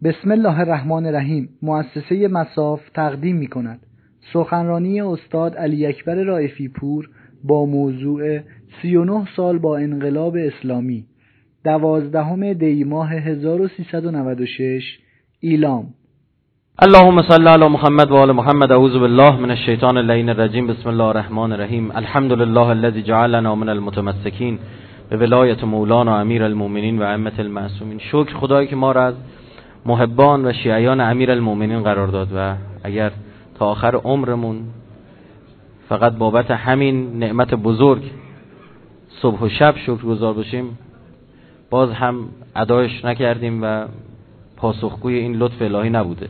بسم الله الرحمن الرحیم. مؤسسه مصاف تقدیم می کند سخنرانی استاد علی اکبر رائفی پور با موضوع 39 سال با انقلاب اسلامی، 12 دی ماه 1396 ایلام. اللهم صل علی محمد و آل محمد. اعوذ بالله من الشیطان اللعین الرجیم. بسم الله الرحمن الرحیم. الحمد لله الذی جعلنا من المتمسکین به ولایت مولانا امیر المؤمنین و ائمه المعصومین. شکر خدایی که ما را از محبان و شیعیان امیر المؤمنین قرار داد و اگر تا آخر عمرمون فقط بابت همین نعمت بزرگ صبح و شب شکرگزار باشیم، باز هم ادایش نکردیم و پاسخگوی این لطف الهی نبوده.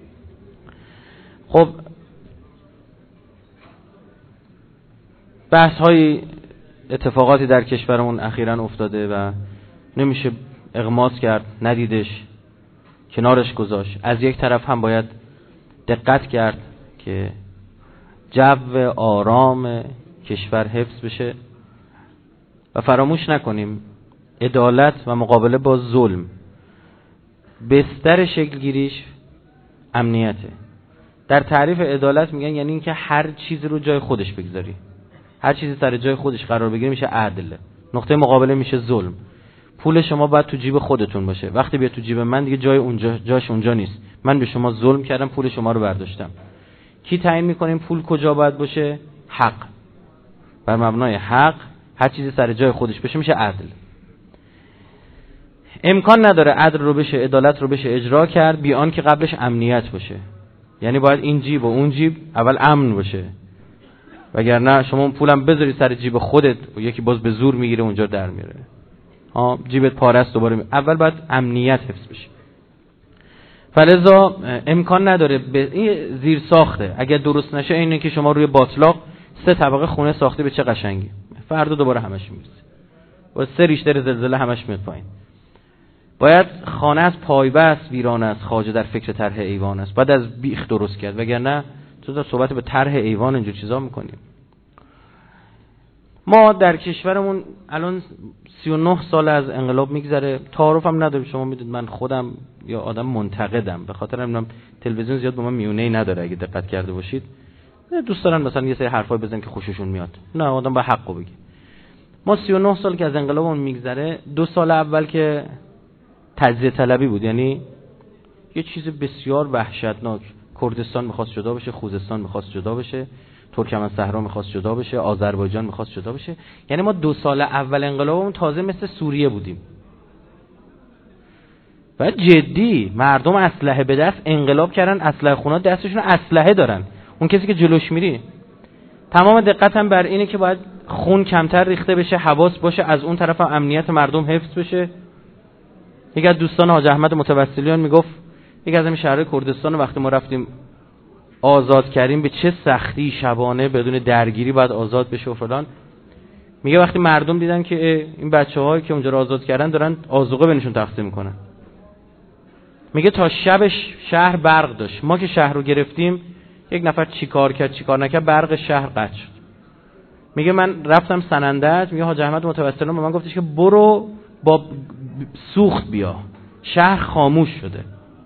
خب بحث های اتفاقاتی در کشورمون اخیراً افتاده و نمیشه اغماض کرد، ندیدش، کنارش گذاشت. از یک طرف هم باید دقت کرد که جو آرام کشور حفظ بشه و فراموش نکنیم عدالت و مقابله با ظلم بستر شکلگیریش امنیته. در تعریف عدالت میگن یعنی اینکه هر چیزی رو جای خودش بگذاری، هر چیزی سر جای خودش قرار بگیره میشه عدل. نقطه مقابله میشه ظلم. پول شما باید تو جیب خودتون باشه. وقتی بیاد تو جیب من دیگه جاش اونجا نیست. من به شما ظلم کردم، پول شما رو برداشتم. کی تعیین میکنه این پول کجا باید باشه؟ حق. بر مبنای حق هر چیزی سر جای خودش بشه میشه عدل. امکان نداره عدل رو بشه، عدالت رو بشه اجرا کرد بی آن که قبلش امنیت باشه. یعنی باید این جیب و اون جیب اول امن باشه، وگرنه شما اون پولم بذاری سر جیب خودت و یکی باز به زور میگیره اونجا در میاره. جیبت پاره است دوباره اول باید امنیت حفظ بشه. فلذا امکان نداره این زیر ساخته. اگر درست نشه اینه که شما روی باطلاق 3 طبقه خونه ساخته به چه قشنگی، فردا دوباره همش میرسه با 3 ریشتر زلزله همش میاد پایین. باید خانه از پایبست ویران است، خواجه در فکر طرح ایوان است. باید از بیخ درست کرد، وگرنه تو در صحبت به طرح ایوان اینجور چیزا میکنیم. ما در کشورمون الان 39 سال از انقلاب میگذره، تعارف هم نداریم. شما میدونید من خودم یا آدم منتقدم، به خاطر همینم تلویزیون زیاد با من میونه‌ای نداره. اگه دقت کرده باشید دوست دارن مثلا یه سری حرفای بزنن که خوششون میاد. نه، آدم با حقو بگه. ما 39 سال که از انقلابمون میگذره، 2 سال اول که تجزیه طلبی بود، یعنی یه چیز بسیار وحشتناک. کردستان می‌خواست جدا بشه، خوزستان می‌خواست جدا بشه، ترکمن صحرا می‌خواست جدا بشه، آذربایجان می‌خواست جدا بشه. یعنی ما 2 سال اول انقلابمون تازه مثل سوریه بودیم. و جدی مردم اسلحه به دست انقلاب کردن، اسلحه خونا دستشون اسلحه دارن. اون کسی که جلوش میری تمام دقتم بر اینه که باید خون کمتر ریخته بشه، حواس باشه، از اون طرف هم امنیت مردم حفظ بشه. یکی از دوستان حاج احمد متوسلیان میگفت یکی از این شهرهای کردستان وقتی ما رفتیم آزاد کردیم به چه سختی شبانه بدون درگیری باید آزاد بشه و فلان. میگه وقتی مردم دیدن که این بچه‌هایی که اونجا رو آزاد کردن دارن آذوقه بینشون تقسیم میکنن، میگه تا شبش شهر برق داشت. ما که شهر رو گرفتیم یک نفر چیکار کرد چیکار نکرد برق شهر قطع شد. میگه من رفتم سنندج، میگه حاج احمد متوسلیان به من گفتش که برو با سوخت بیا، شهر خاموش شده.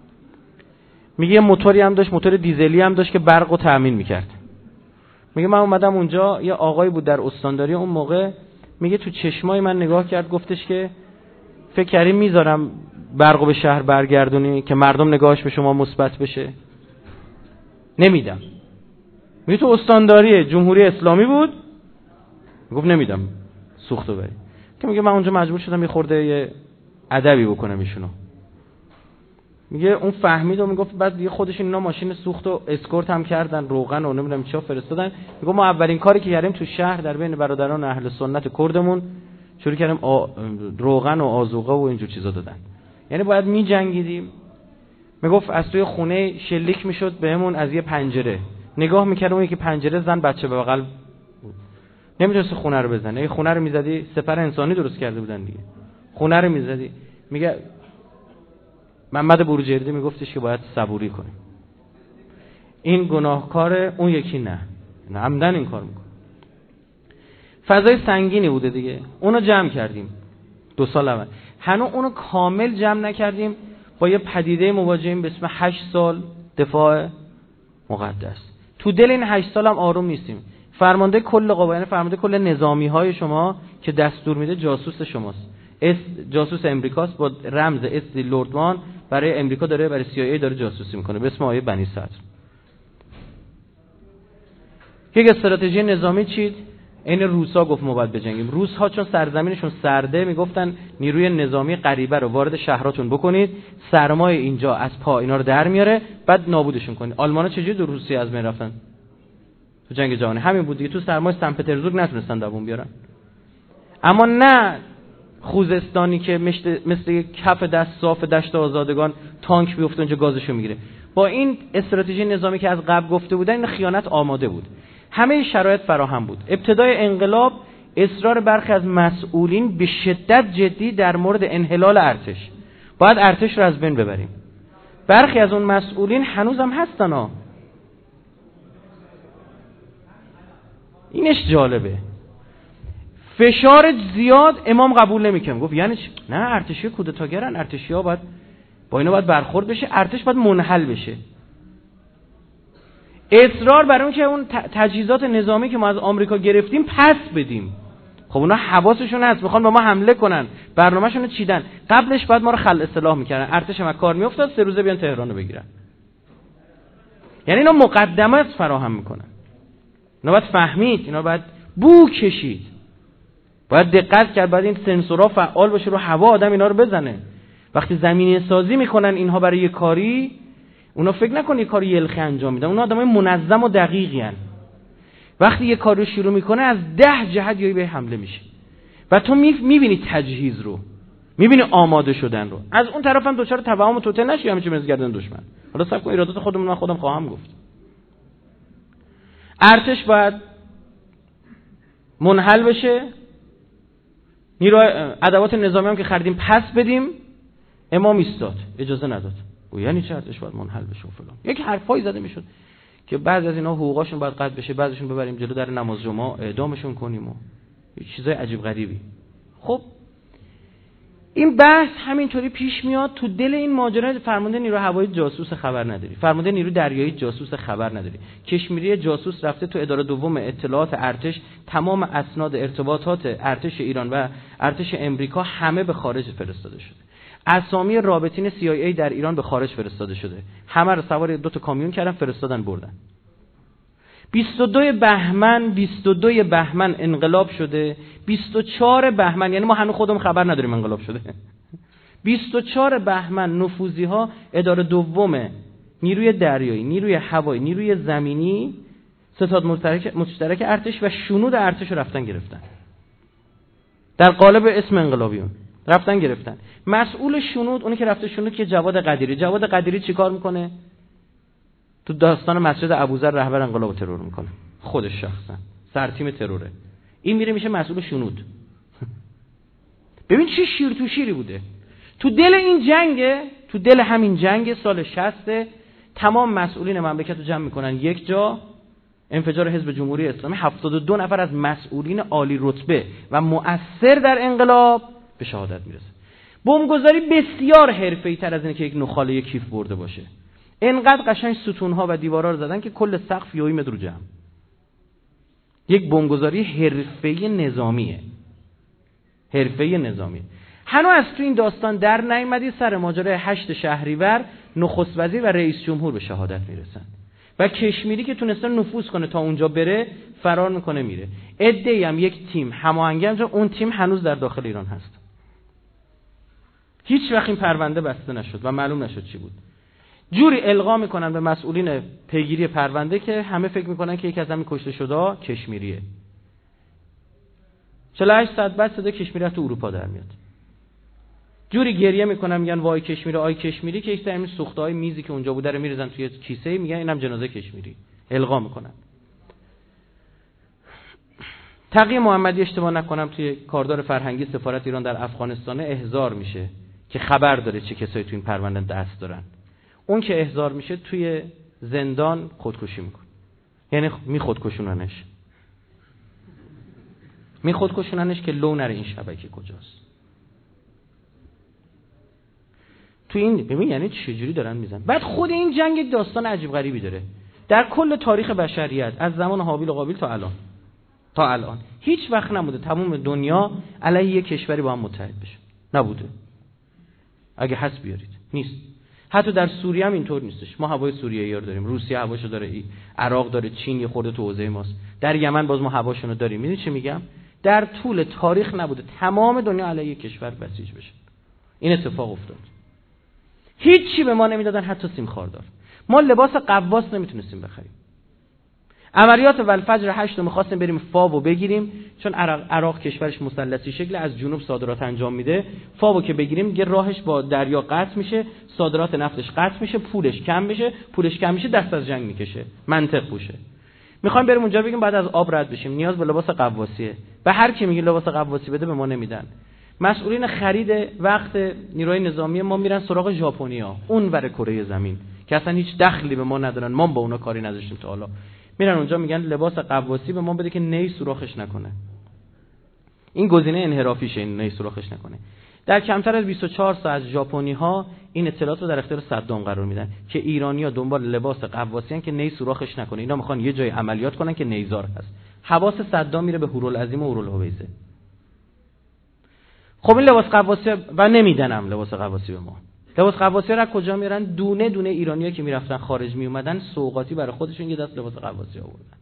میگه موتوری هم داشت، موتور دیزلی هم داشت که برقو تأمین میکرد. میگه من اومدم اونجا، یه آقایی بود در استانداری اون موقع، میگه تو چشمای من نگاه کرد، گفتش که فکر کردی میذارم برقو به شهر برگردونی که مردم نگاهش به شما مثبت بشه؟ نمیدم. میگه تو استانداری جمهوری اسلامی بود، گفت نمیدم سوختو بری. که میگه من اونجا مجبور شدم یه خورده یه ادبی بکنم ایشونو. میگه اون فهمید و میگفت بعد دیگه خودشون اینا ماشین سوخت و اسکورت هم کردن، روغن و نمیدونم چیا فرستادن. میگه ما اولین کاری که کردیم تو شهر در بین برادران اهل سنت کردمون شروع کردیم روغن و آذوقه و اینجور چیزا دادن. یعنی باید میجنگیدیم. میگفت از توی خونه شلیک میشد بهمون از یه پنجره، نگاه میکردم اون یکی پنجره زن بچه به بغل بود، نمیتونست خونه رو بزنه. اگه خونه رو میزدی سپر انسانی درست کرده بودن دیگه، خونه رو میزدی. میگه محمد بروجردی میگفتش که باید صبوری کنیم. این گناهکاره، اون یکی نه عمدن این کار میکنه. فضای سنگینی بوده دیگه. اونو جمع کردیم 2 سال اول. هنوز اونو کامل جمع نکردیم. با یه پدیده مواجهیم به اسم 8 سال دفاع مقدس. تو دل این 8 سال هم آروم نیستیم. فرمانده کل قوا، یعنی فرمانده کل نظامی‌های شما که دستور میده جاسوس شماست. جاسوس امریکاست با رمز اس لوردمان، برای امریکا داره، برای CIA داره جاسوسی میکنه به اسم آیه بنی صدر. یک استراتژی نظامی چید؟ این روسا گفت ما باید بجنگیم. روس‌ها چون سرزمینشون سرده میگفتن نیروی نظامی غریبه رو وارد شهراتون بکنید، سرمای اینجا از پا اینا رو در میاره، بعد نابودشون کنید. آلمان‌ها چجوری دور روسیه از بین رفتن؟ تو جنگ جهانی همین بود دیگه. تو سرمای سن پترزبورگ نتونستن دووم بیارن. اما نه خوزستانی که مثل کف دست صاف دشت آزادگان تانک بیفته اونجا گازشو میگیره. با این استراتژی نظامی که از قبل گفته بودن این خیانت آماده بود. همه شرایط فراهم بود. ابتدای انقلاب اصرار برخی از مسئولین به شدت جدی در مورد انحلال ارتش. باید ارتش رو از بین ببریم. برخی از اون مسئولین هنوز هم هستن ها. اینش جالبه. فشار زیاد امام قبول نمیکنه. گفت یعنی چی؟ نه ارتشی کودتاگرن، ارتشی‌ها باید با اینا باید برخورد بشه، ارتش باید منحل بشه. اصرار بر اون که اون تجهیزات نظامی که ما از آمریکا گرفتیم پس بدیم. خب اونا حواسشون هست، میخوان به ما حمله کنن، برنامه‌شون رو چیدن. قبلش بعد ما رو خلع اصلاح میکردن، ارتش ما کار میافتاد 3 روزه بیان تهران رو بگیرن. یعنی اینا مقدمات فراهم میکنن. اینا باید فهمید، اینا باید بو کشید. باید دقت کرد، باید این سنسورها فعال باشه رو هوا آدم اینا رو بزنه. وقتی زمینه سازی میکنن اینها برای یه کاری، اونا فکر نکنن یه کاری یلخی انجام میدن. اونا آدمای منظم و دقیقی ان. وقتی یه کار رو شروع میکنه از 10 جهت یهو به حمله میشه. و تو میبینی تجهیز رو، میبینی آماده شدن رو. از اون طرف هم دوچار توهم و توته نشی همه چی مزگردن دشمن. حالا صبر کن ایرادات خودمون من خودم خواهم گفت. ارتش باید منحل بشه. نیروی ادوات نظامی هم که خریدیم پس بدیم. امام ایستاد، اجازه نداد. و یعنی چه ارتش باید منحل بشه و فلان. یک حرفایی زده میشد که بعضی از اینا حقوقاشون باید قطع بشه، بعضیشون ببریم جلو در نماز جمعه اعدامشون کنیم و چیزای عجیب غریبی. خب این بحث همینطوری پیش میاد. تو دل این ماجرا فرمانده نیروی هوایی جاسوس خبر نداری، فرمانده نیروی دریایی جاسوس خبر نداری، کشمیری جاسوس رفته تو اداره دوم اطلاعات ارتش، تمام اسناد ارتباطات ارتش ایران و ارتش امریکا همه به خارج فرستاده شده. اسامی رابطین CIA در ایران به خارج فرستاده شده. همه رو سوار 2 تا کامیون کردن فرستادن بردن. 22 بهمن انقلاب شده. 24 بهمن، یعنی ما هنوز خودمون خبر نداریم انقلاب شده. 24 بهمن نفوذی‌ها اداره دوم نیروی دریایی، نیروی هوایی، نیروی زمینی، ستاد مشترک ارتش و شنود ارتش رو رفتن گرفتن. در قالب اسم انقلابیون رفتن گرفتن. مسئول شنود، اونی که رفته شنود که جواد قدیری چیکار میکنه؟ تو داستان مسجد ابوذر رهبر انقلاب ترور میکنه. خودش شخصا سرتیم تروره. این میره میشه مسئول شنود. ببین چه شیر تو شیری بوده. تو دل این جنگه، تو دل همین جنگ سال 60 تمام مسئولین مملکت رو جمع میکنن یک جا. انفجار حزب جمهوری اسلامی، 72 نفر از مسئولین عالی رتبه و مؤثر در انقلاب به شهادت میرسه. بمبگذاری بسیار حرفه‌ای تر از اینه که یک نخاله کیف برده باشه. اینقدر قشنگ ستونها و دیوارا رو زدن که کل سقف یوی متر رو جمع. یک بمبگذاری حرفه‌ای نظامیه. هنوز از تو این داستان در نیامدی سر ماجرای 8 شهریور نخست وزیر و رئیس جمهور به شهادت میرسن. و کشمیری که تونسته نفوذ کنه تا اونجا بره فرار میکنه میره. عده‌ای هم یک تیم هماهنگی انجام، اون تیم هنوز در داخل ایران هست. هیچ وقت این پرونده بسته نشد و معلوم نشد چی بود. جوری القا میکنن به مسئولین پیگیری پرونده که همه فکر میکنن که یکی از همین کشته شده کشمیریه. 48 ساعت بعد صدا کشمیری تو اروپا در میاد. جوری گریه میکنن میگن وای کشمیری، آی کشمیری، که یک همین سوخته‌های میزی که اونجا بوده رو میریزن توی کیسه، میگن اینم جنازه کشمیری. القا میکنن. تقی محمدی اشتباه نکنم توی کاردار فرهنگی سفارت ایران در افغانستان احضار میشه که خبر داره چه کسایی تو این پرونده دست دارن. اون که احضار میشه توی زندان خودکشی میکنه. یعنی میخودکشوننش که لو نره این شبکه کجاست. تو این ببین یعنی چجوری دارن میزنن. بعد خود این جنگ یک داستان عجیب غریبی داره. در کل تاریخ بشریت از زمان هابیل و قابیل تا الان هیچ وقت نبوده تمام دنیا علیه یک کشوری با هم متحد بشه. نبوده. اگه حس بیارید نیست. حتی در سوریه هم اینطور نیستش. ما هوای سوریه‌ای رو داریم، روسیه هواشو داره، عراق داره، چین یه خورده تو حوزه ماست. در یمن باز ما هواشون رو داریم. میدونی چی میگم؟ در طول تاریخ نبوده تمام دنیا علیه یک کشور بسیج بشه. این اتفاق افتاد. هیچی به ما نمیدادن، حتی سیم خاردار. ما لباس قواس نمیتونستیم بخریم. عملیات والفجر 8 رو می‌خواستیم بریم فاو بگیریم، چون عراق کشورش مثلثی شکل از جنوب صادرات انجام میده. فاو که بگیریم دیگه راهش با دریا قطع میشه، صادرات نفتش قطع میشه، پولش کم میشه، دست از جنگ میکشه. منطق بوشه. میخوایم بریم اونجا بگیم بعد از آب رد بشیم، نیاز به لباس قواسیه. به هر کی میگی لباس قواسی بده به ما نمیدن. مسئولین خرید وقت نیروی نظامی ما میرن سراغ ژاپنیا، اونور کره زمین که اصلا هیچ دخلی به ما ندارن، ما با اونا کاری نداشتیم تا حالا. میرن اونجا میگن لباس قواسی به ما بده که نی سوراخش نکنه. این گزینه انحرافیشه، این نی سوراخش نکنه. در کمتر از 24 ساعت ژاپنی‌ها این اطلاعات رو در اختیار صدام قرار میدن که ایرانی‌ها دنبال لباس قواسی ان که نی سوراخش نکنه. اینا میخوان یه جای عملیات کنن که نیزار هست. حواس صدام میره به هورالعظیم و هورالحویزه. خب این لباس قواسی و نمیدنم لباس قواسی به ما. لباس قواسی را کجا میارن؟ دونه دونه ایرانی‌ها که میرفتن خارج میومدن سوغاتی برای خودشون یه دست لباس قواسی آوردن.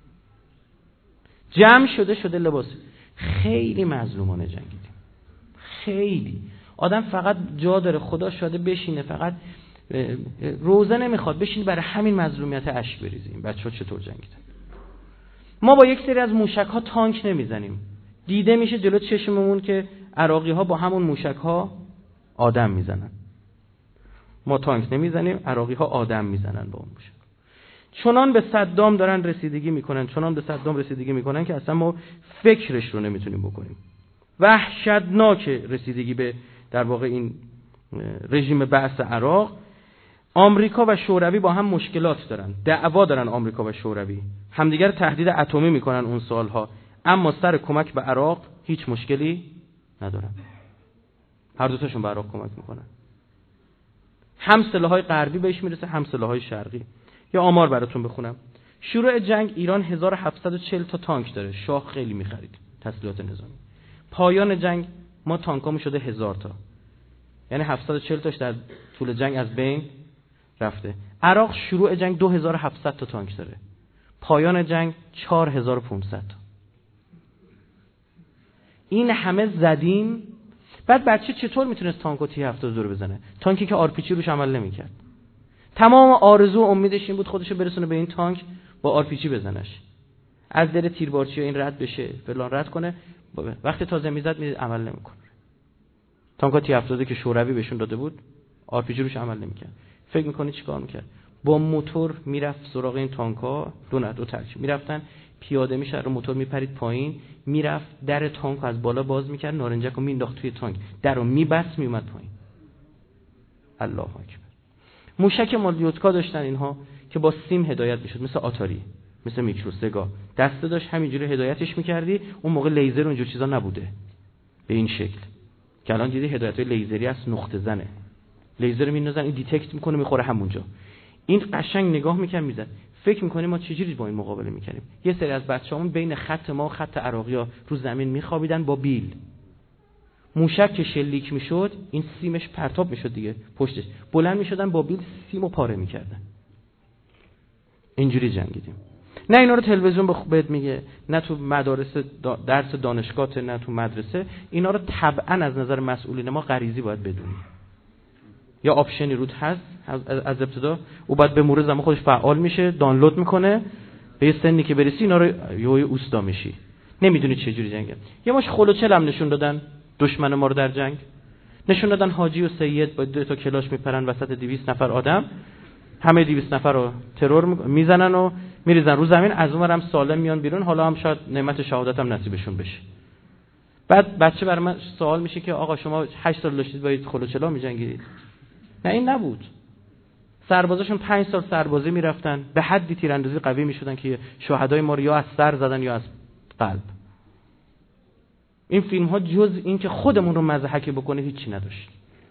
جمع شده لباس. خیلی مظلومانه جنگیدیم. خیلی آدم فقط جا داره، خدا شاده بشینه، فقط روزه نمیخواد بشینه برای همین مظلومیت اشک بریزیم. بچه‌ها چطور جنگیدن؟ ما با یک سری از موشک‌ها تانک نمیزنیم. دیده میشه جلو چشممون که عراقی‌ها با همون موشک‌ها آدم میزنن. ما تانک نمیزنیم، عراقی‌ها آدم میزنن با اون موشک. چنان به صدام دارن رسیدگی میکنن که اصلا ما فکرش رو نمیتونیم بکنیم. وحشتناک رسیدگی به در واقع این رژیم بعث عراق. آمریکا و شوروی با هم مشکلات دارن، دعوا دارن. آمریکا و شوروی همدیگر تهدید اتمی میکنن اون سالها، اما سر کمک به عراق هیچ مشکلی ندارن. هر دو تاشون به عراق کمک میکنن. هم سلاح‌های غربی بهش میرسه، هم سلاح‌های شرقی. یا آمار براتون بخونم. شروع جنگ ایران 1740 تا تانک داره. شاه خیلی می‌خرید تسلیحات نظامی. پایان جنگ ما تانکامون شده 1000 تا. یعنی 740 تاش در طول جنگ از بین رفته. عراق شروع جنگ 2700 تا تانک داره. پایان جنگ 4500 تا. این همه زدیم. بعد بچه چطور میتونست تانک و تی 72 رو بزنه؟ تانکی که آرپیجی روش عمل نمی‌کرد. تمام آرزو و امیدش این بود خودشو برسونه به این تانک با آرپیجی بزنش. از در تیربارچی این رد بشه، فلان رد کنه. وقتی تازه میزد عمل نمیکنه. تانکا تی 72 که شوروی بهشون داده بود، آرپیجی روش عمل نمیکرد. فکر میکنی چیکار میکرد؟ با موتور میرفت سراغ این تانکا، دو ترکیب میرفتن، پیاده میشه رو موتور میپرید پایین، میرفت در تانک از بالا باز میکرد، نارنجکو مینداخت توی تانک، درو میبست میومد پایین. الله اکبر. موشک مالیوتکا داشتن اینها که با سیم هدایت میشد، مثل آتاری، مثل میکرو سگا، دسته داشت همینجوری هدایتش میکردی. اون موقع لیزر و اینجور چیزا نبوده به این شکل که الان دیدی هدایت‌های لیزری است، نقطه زنه. لیزر میندازن این دیتکت میکنه میخوره همونجا. این قشنگ نگاه میکنه میزد. فکر میکنیم ما چجوری با این مقابله میکنیم؟ یه سری از بچه‌هامون بین خط ما و خط عراقی‌ها رو زمین میخوابیدن با بیل. موشک که شلیک میشد این سیمش پرتاب میشد دیگه، پشتش بلند میشدن با بیل سیمو پاره میکردن. اینجوری جنگیدیم. نه اینا رو تلویزیون بهت میگه، نه تو مدارس درس دانشگاه، نه تو مدرسه. اینا رو طبعا از نظر مسئولین ما غریزی باید بدونی. یا آپشنی روت هست از ابتدا، او باید به مرور زمان خودش فعال میشه، دانلود میکنه، به یه سنی که برسی اینا رو یه اوستا میشی. نمیدونی چه جوری جنگه. یه ماش خلوچل هم نشون دادن دشمن ما رو در جنگ. نشون دادن حاجی و سید با 2 تا کلاش میپرن وسط 200 نفر آدم، همه 200 نفر رو ترور میزنن و میریزن رو زمین، از اونورم سالم میان بیرون. حالا هم شاید نعمت شهادت هم نصیبشون بشه. بعد بچه برای من سوال میشه که آقا شما 8 سال داشتید با خلوچلا میجنگیدید؟ نه این نبود. سربازاشون 5 سال سربازی میرفتن، به حدی تیراندازی قوی میشدن که شهدای ما رو یا از سر زدن یا از قلب. این فیلم ها جز این که خودمون رو مضحک بکنه هیچی نداشت.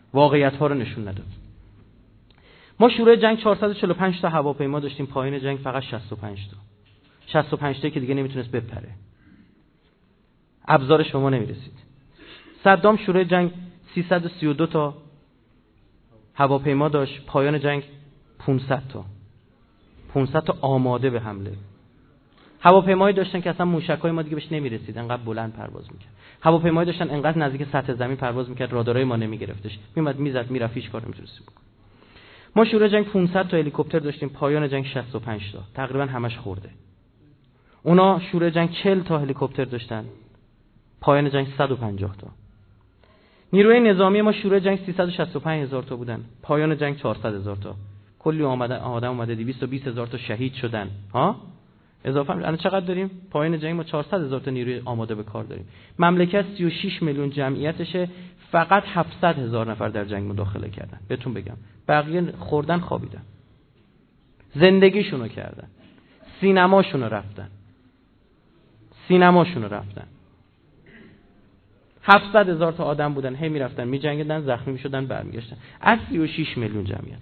واقعیت‌ها رو نشون نداد. ما شروع جنگ 445 تا هواپیما داشتیم، پایان جنگ فقط 65 تا. 65 تا که دیگه نمیتونست بپره. ابزارش به ما نمیرسید. صدام شروع جنگ 332 تا هواپیما داشت، پایان جنگ 500 تا. 500 تا آماده به حمله. هواپیمایی داشتن که اصلا موشک‌های ما دیگه بهش نمی‌رسید، انقدر بلند پرواز می‌کرد. هواپیمایی داشتن انقدر نزدیک سطح زمین پرواز می‌کرد رادارهای ما نمی‌گرفتش. میومد میزد میرفت، هیچ کار نمی‌تونست بکنه. ما شروع جنگ 500 تا هلیکوپتر داشتیم، پایان جنگ 65 تا. تقریبا همش خورده. اونا شروع جنگ 40 تا هلیکوپتر داشتن، پایان جنگ 150 تا. نیروی نظامی ما شروع جنگ 365,000 تا بودن، پایان جنگ 400,000 تا. کلی آدم اومده، 220,000 تا شهید شدن. ها؟ اضافه الان چقدر داریم؟ پایان جنگ ما 400,000 تا نیروی آماده به کار داریم. مملکت 36 میلیون جمعیتشه، فقط 700,000 نفر در جنگ مداخله کردن. بهتون بگم بقیه خوردن خوابیدن، زندگیشونو کردن، سینماشونو رفتن. 700,000 تا آدم بودن، هی میرفتن میجنگیدن، زخمی میشدن، برمیگشتن. از 36 میلیون جمعیت.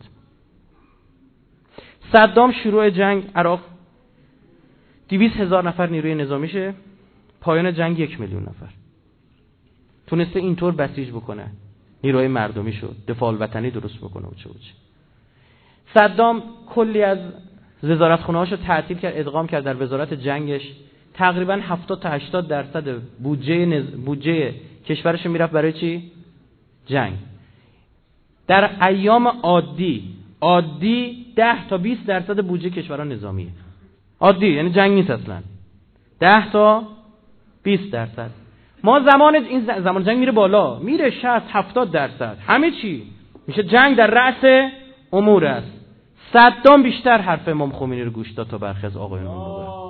صدام شروع جنگ عراق 200,000 نفر نیروی نظامیشه، پایان جنگ 1 میلیون نفر. تونسته اینطور بسیج بکنه، نیروی مردمی شد، دفاع الوطنی درست بکنه و چه. صدام کلی از وزارتخونه‌هاشو تعطیل کرد، ادغام کرد در وزارت جنگش. تقریبا 70 تا 80% بودجه کشورش میرفت برای چی؟ جنگ. در ایام عادی 10 تا 20% بودجه کشورها نظامیه. عادی یعنی جنگ نیست اصلا. 10 تا 20%. ما زمان جنگ میره بالا، میره 60-70%. همه چی میشه جنگ در رأس امور است. صدام بیشتر حرف امام خمینی رو گوش داد تا برخی از آقایون اون موقع.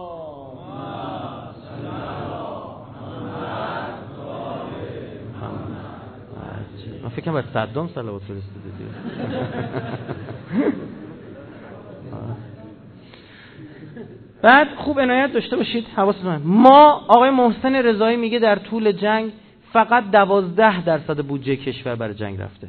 من فکر کنم باید صدام صلوات فرستاده دیگه. بعد خوب عنایت داشته باشید، حواستون. ما آقای محسن رضایی میگه در طول جنگ فقط 12% بودجه کشور برای جنگ رفته.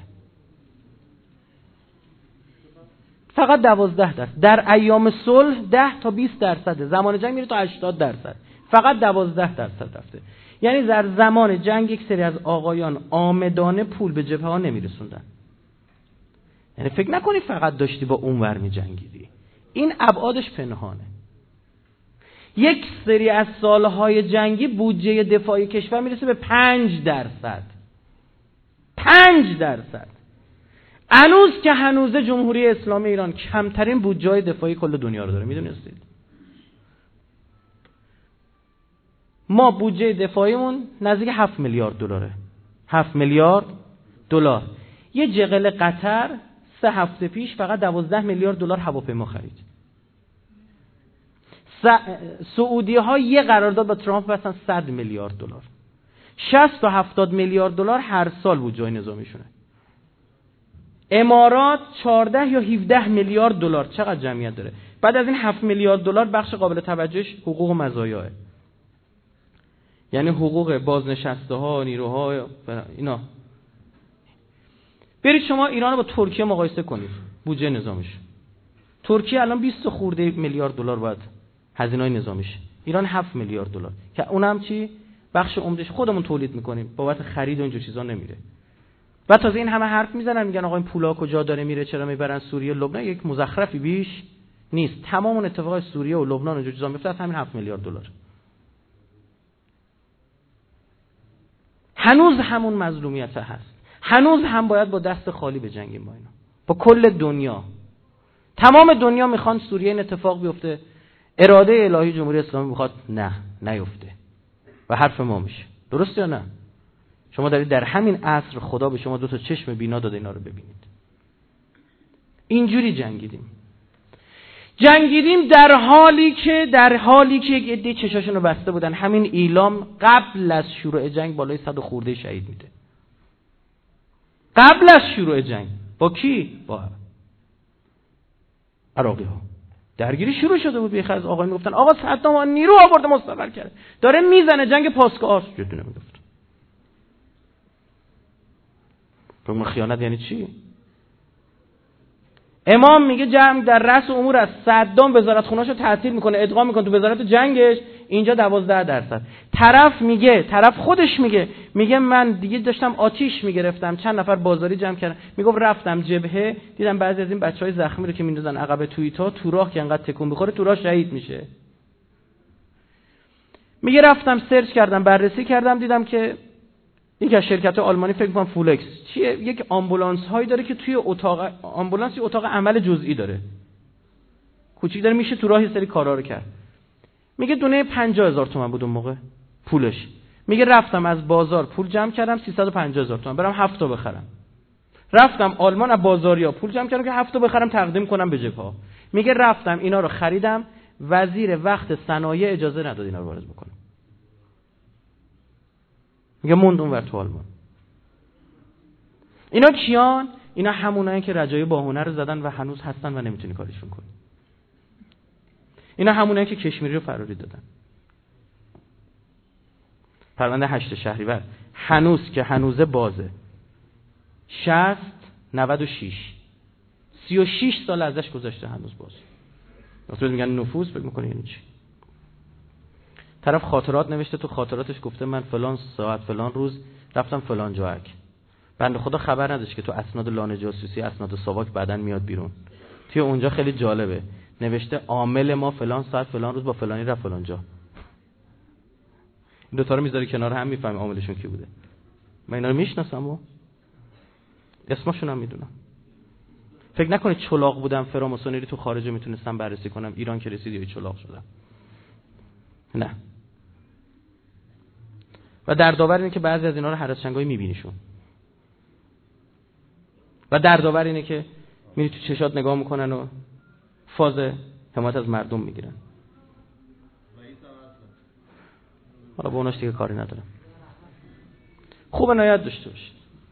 فقط 12%. در ایام صلح 10 تا 20%. زمان جنگ میره تا 80%. فقط 12% رفته. یعنی در زمان جنگ یک سری از آقایان آمدانه پول به جبهه ها نمیرسوندن. یعنی فکر نکنی فقط داشتی با اونور میجنگیدی. این ابعادش پنهانه. یک سری از سالهای جنگی بودجه دفاعی کشور میرسه به 5%. 5%. هنوز جمهوری اسلامی ایران کمترین بودجه دفاعی کل دنیا رو داره. میدونستید؟ ما بودجه دفاعیمون نزدیک 7 میلیارد دلاره. 7 میلیارد دلار. یه جغل قطر 3 هفته پیش فقط 12 میلیارد دلار هواپیما خرید. سعودی ها یه قرارداد با ترامپ بستن 100 میلیارد دلار. 60 تا 70 میلیارد دلار هر سال بودجه نظامیشونه. امارات 14 یا 17 میلیارد دلار. چقدر جمعیت داره؟ بعد از این 7 میلیارد دلار بخش قابل توجهش حقوق و مزایاه. یعنی حقوق بازنشسته ها، نیروها، اینا. برید شما ایران رو با ترکیه مقایسه کنید، بودجه نظامیش. ترکیه الان 20 خورده میلیارد دلار باید هزینه‌های نظامیش. ایران 7 میلیارد دلار که اونم چی؟ بخش عمدهش خودمون تولید میکنیم، بابت خرید و اینجور چیزا نمیره. بعد تازه این همه حرف میزنن، میگن آقا این پولا کجا داره میره، چرا میبرن سوریه، لبنان. یک مزخرفی بیش نیست. تمام اون اتفاقات سوریه و لبنان و اینجور چیزا میفته از همین 7 میلیارد دلار. هنوز همون مظلومیت هست. هنوز هم باید با دست خالی بجنگیم با اینا، با کل دنیا. تمام دنیا میخوان سوریه این اتفاق بیفته، اراده الهی جمهوری اسلامی میخواد نیفته و حرف ما میشه. درست یا نه؟ شما دارید در همین عصر خدا به شما 2 چشم بینا داده اینا رو ببینید. اینجوری جنگیدیم در حالی که یک عده چشاشون رو بسته بودن. همین ایلام قبل از شروع جنگ بالای 100 خورده شهید میده. قبل از شروع جنگ با کی؟ با عراقی ها. درگیری شروع شده بود. بیخ از آقایون گفتن آقا صدام نیرو آورده مستقر کرده، داره میزنه، جنگ پاسکار. جدی نمیگفت. بگم خیانت یعنی چی؟ امام میگه جمع در رأس امور است. صدام وزارت خونه‌شو تعطیل میکنه، ادغام میکنه تو وزارت جنگش، اینجا 12%. طرف خودش میگه من دیگه داشتم آتیش میگرفتم، چند نفر بازاری جمع کردم، میگم رفتم جبهه، دیدم بعضی از این بچهای زخمی رو که میندازن عقب توییتا، تو راه که انقدر تکون بخوره تو راه شهید میشه. میگه رفتم سرچ کردم، بررسی کردم، دیدم که یکی از شرکت آلمانی فکر می‌کنم فولکس چیه، یک آمبولانس هایی داره که توی اتاق آمبولانس اتاق عمل جزئی داره، کوچیک داره، میشه تو راه یه سری کارا رو کرد. میگه دونه 50,000 تومان بود اون موقع پولش. میگه رفتم از بازار پول جمع کردم 350,000 تومان برام 7 تا بخرم. رفتم آلمان از بازاریا پول جمع کردم که 7 تا بخرم تقدیم کنم به جبهه. میگه رفتم اینا رو خریدم، وزیر وقت صنایع اجازه نداد اینا رو وارد بکنم. میگه موند اونور تو آلمان. اینا کیان؟ اینا همونایی که رجای باهونه رو زدن و هنوز هستن و نمیتونی کارشون کنی. اینا همونایی که کشمیری رو فراری دادن. پرونده 8 شهریور هنوزه بازه. 60 96 36 سال ازش گذشته هنوز بازه. وقتی میگن نفوذ فکر می‌کنی یعنی چی؟ طرف خاطرات نوشته، تو خاطراتش گفته من فلان ساعت فلان روز رفتم فلان جاک. بنده خدا خبر نداشت که تو اسناد لانه جاسوسی، اسناد ساواک بعدن میاد بیرون. توی اونجا خیلی جالبه نوشته عامل ما فلان ساعت فلان روز با فلانی رفت فلان جا. این دو تا رو میذاری کنار هم میفهمی عاملشون کی بوده. من اینا رو میشناسم و اسمشون هم میدونم. فکر نکنید چلاق بودم فراماسونری تو خارج میتونستم بررسی کنم، ایران که رسید یا چلاق شدم. نه. و دردآور اینه که بعضی از اینا رو هراس‌چنگایی میبینیشون. و دردآور اینه که میری تو چشات نگاه میکنن و فاز حمایت از مردم میگیرن. حالا با اوناش دیگه کاری ندارم. خوب عنایت داشته باشید.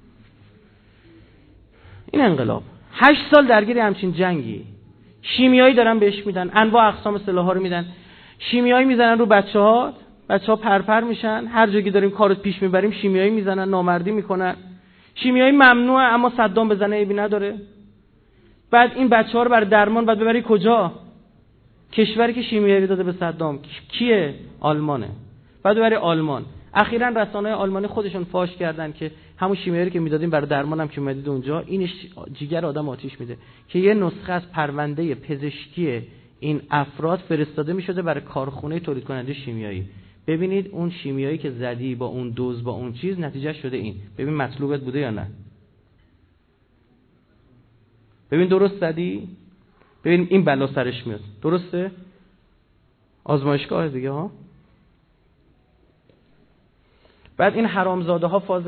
این انقلاب 8 سال درگیر همچین جنگی، شیمیایی دارن بهش میدن، انواع اقسام سلاح‌ها رو میدن، شیمیایی میزنن رو بچه‌ها پرپر میشن، هر جایی داریم کارو پیش میبریم شیمیایی میزنن، نامردی میکنن. شیمیایی ممنوعه اما صدام بزنه عیبی نداره. بعد این بچه‌ها رو برای درمان بعد ببری کجا؟ کشوری که شیمیایی داده به صدام کیه؟ آلمانه. بعد ببری آلمان. اخیراً رسانه‌های آلمانی خودشون فاش کردن که همون شیمیایی که میدادیم برای درمان هم که اومدید اونجا، اینش جیگر آدم آتیش میده، که یه نسخه از پرونده پزشکی این افراد فرستاده میشده برای کارخونه تولید کننده شیمیایی. ببینید اون شیمیایی که زدی با اون دوز با اون چیز نتیجه شده این. ببین مطلوبت بوده یا نه. ببین درست زدی؟ ببین این بلا سرش میاد. درسته؟ آزمایشگاه دیگه ها. بعد این حرامزاده ها فاز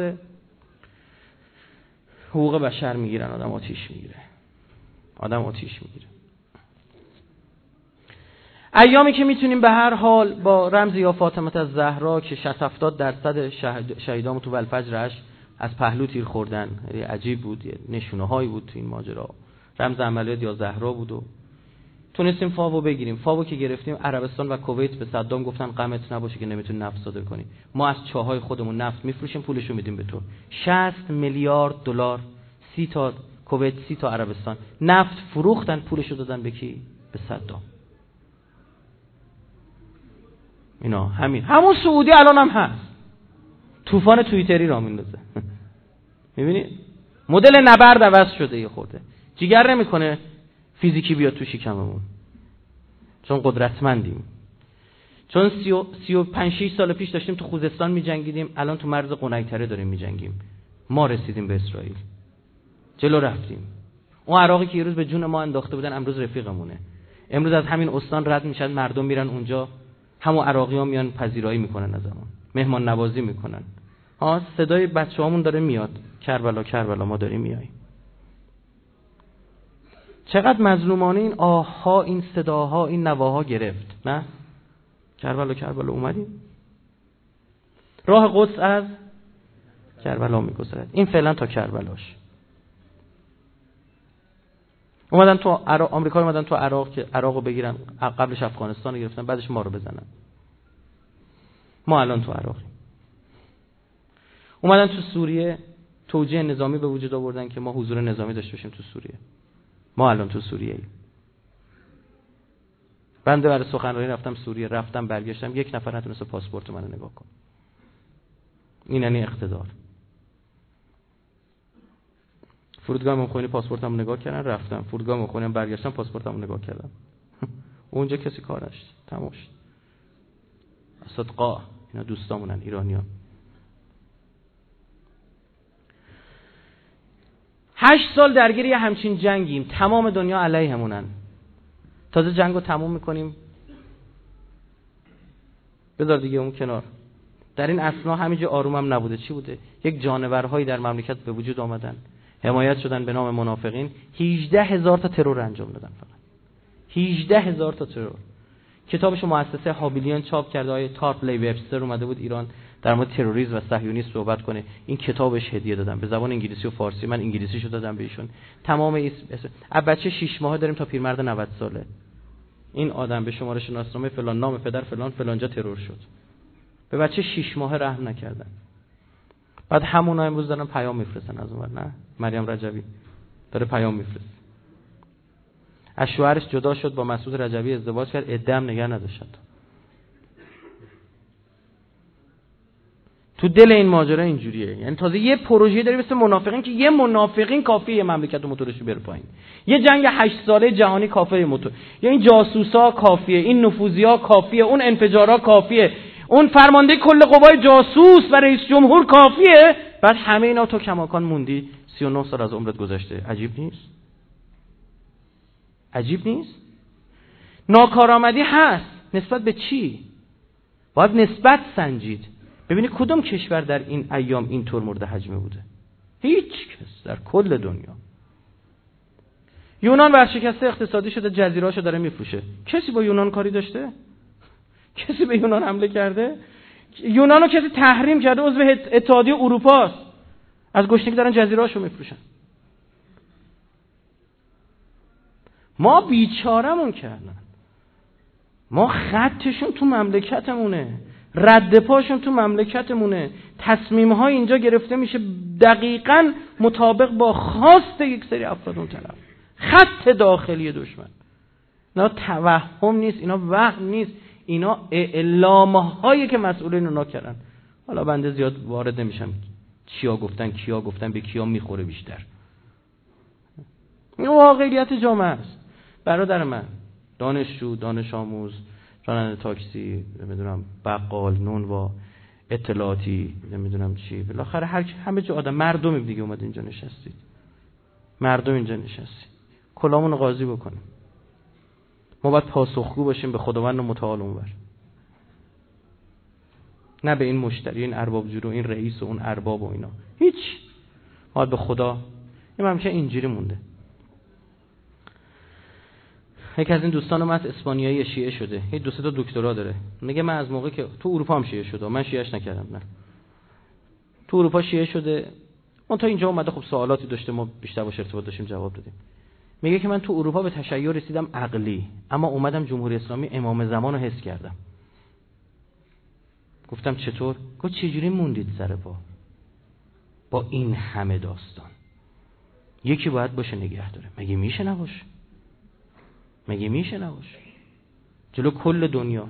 حقوق بشر میگیرن، آدم آتیش میگیره. ایامی که میتونیم به هر حال با رمز یا فاطمه الزهرا که 60-70% شهیدامو تو والفجرش از پهلو تیر خوردن، عجیب بود، نشونه هایی بود تو این ماجرا. رمز عملیات یا زهرا بود و تونستیم فاوو بگیریم. فاوو که گرفتیم عربستان و کویت به صدام گفتن غمت نباشه که نمیتونی نفت صادر کنی، ما از چاهای خودمون نفت میفروشیم پولشو میدیم به تو. 60 میلیارد دلار 30 تا کویت 30 تا عربستان نفت فروختن، پولشو دادن به کی؟ به صدام. اینا همون سعودی الان هم هست، طوفان توییتری را میندازه. میبینید مدل نبرد عوض شده، یه خورده جیگر نمیکنه فیزیکی بیاد تو شکممون، چون قدرتمندیم. چون 35-6 سال پیش داشتیم تو خوزستان میجنگیدیم، الان تو مرز قنیطره داریم میجنگیم. ما رسیدیم به اسرائیل، جلو رفتیم. اون عراقی که یه روز به جون ما انداخته بودن امروز رفیقمونه. امروز از همین استان رد میشن، مردم میرن اونجا، همون عراقی‌ها میان پذیرایی میکنن از ما، مهمان نوازی میکنن. صدای بچه‌هامون داره میاد، کربلا کربلا ما داریم میاییم. چقدر مظلومانه این آه‌ها، این صداها، این نواها گرفت، نه؟ کربلا کربلا اومدیم. راه قدس از کربلا میگذرد. این فعلا تا کربلاش. اومدن تو عراق، آمریکا اومدن تو عراق که عراقو بگیرن، قبلش افغانستان رو گرفتن، بعدش ما رو بزنن. ما الان تو عراقیم. اومدن تو سوریه توجیه نظامی به وجود آوردن که ما حضور نظامی داشته باشیم تو سوریه. ما الان تو سوریه ایم. بنده برای سخنرانی رفتم سوریه، رفتم برگشتم، یک نفر نتونست پاسپورت منو نگاه کنه. این یعنی اقتدار. فرودگاه امام خمینی پاسپورتمو نگاه کردن، رفتم. فرودگاه امام خمینی برگشتم، پاسپورتمو نگاه کردم. اونجا کسی کار نداشت. تمام شد. صدقا اینا دوستامونن ایرانیان. 8 سال درگیر یه همچین جنگیم، تمام دنیا علیهمونن. تازه جنگو تموم میکنیم، بذار دیگه اون کنار. در این اثنا همینجا آرومم نبوده. چی بوده؟ یک جانورهایی در مملکت به وجود آمدن، حمایت شدن به نام منافقین، 18,000 تا ترور انجام دادن. فقط 18,000 تا ترور. کتابش مؤسسه هابیلیان چاپ کرده. آیه تارپلی وبستر اومده بود ایران در مورد تروریسم و صهیونیسم صحبت کنه. این کتابش هدیه دادم به زبان انگلیسی و فارسی. من انگلیسیشو دادم بهشون. تمام از بچه 6 ماهه داریم تا پیرمرد 90 ساله. این آدم به شماره شناسنامه فلان، نام پدر فلان، فلانجا ترور شد. به بچه 6 ماهه رحم نکردن. بعد همونا امروز دارن پیام میفرستن از اونور. نه مریم رجبی داره پیام میفرسته. از شوهرش جدا شد، با مسعود رجبی ازدواج کرد، عده‌ام نگه نداشت. تو دل این ماجرا اینجوریه. یعنی تازه یه پروژه داری مثل منافقین که یه منافقین کافیه مملکت رو موتورش بره پایین. یه جنگ 8 ساله جهانی کافیه موتور. یا این جاسوسا کافیه، این نفوذی‌ها کافیه، اون انفجارا کافیه، اون فرمانده کل قوای جاسوس و رئیس جمهور کافیه. بعد همه اینا تو کماکان موندی، 39 سال از عمرت گذشته. عجیب نیست؟ عجیب نیست؟ ناکارآمدی هست. نسبت به چی؟ باید نسبت سنجید. ببینید کدوم کشور در این ایام اینطور مورد هجمه بوده؟ هیچ کس در کل دنیا. یونان ورشکسته اقتصادی شده، جزیره‌اشو داره میفروشه. کسی با یونان کاری داشته؟ کسی به یونان حمله کرده؟ یونانو کسی تحریم کرده؟ عضو اتحادیه اروپا است. از گشنگی دارن جزیره‌اشو میفروشن. ما بیچارمون کردن. ما خطشون تو مملکتمونه، رد پاشون تو مملکتمونه، تصمیم‌ها اینجا گرفته میشه دقیقاً مطابق با خواست یک سری افراد اون طرف. خط داخلی دشمن. اینا توهم نیست، اینا وهم نیست، اینا اعلام‌هایی که مسئولین اونا کردن. حالا بنده زیاد وارد نمیشم چیا گفتن، کیا گفتن، به کیا میخوره بیشتر. این واقعیت جامعه است. برادر من، دانشجو، دانش آموز، راننده تاکسی، نمیدونم بقال، نونوا، اطلاعاتی، نمیدونم چی، بالاخره همه جا آدم، مردم دیگه اومد اینجا نشستید. مردم اینجا نشستید. کلامون رو قاضی بکنیم. ما باید پاسخگو باشیم به خداوند متعال اونور. نه به این مشتری، این ارباب جورو، این رئیس و اون ارباب و اینا. هیچ. ما باید به خدا. این ممکنه اینجوری مونده. یکی از این دوستان من اسپانیایی شیعه شده. یه 2-3 تا دکترا داره. میگه من از موقعی که تو اروپا هم شیعه شده، من شیعهش نکردم. نه. تو اروپا شیعه شده. اون تا اینجا اومده، خب سوالاتی داشته، ما بیشتر باش ارتباط داشتیم، جواب دادیم. میگه که من تو اروپا به تشیع رسیدم عقلی، اما اومدم جمهوری اسلامی امام زمان رو حس کردم. گفتم چطور؟ گفت چجوری موندید سر پا با این همه داستان؟ یکی باید باشه نگه داره. مگه میشه نباشه؟ مگه میشه نباشه؟ جلو کل دنیا،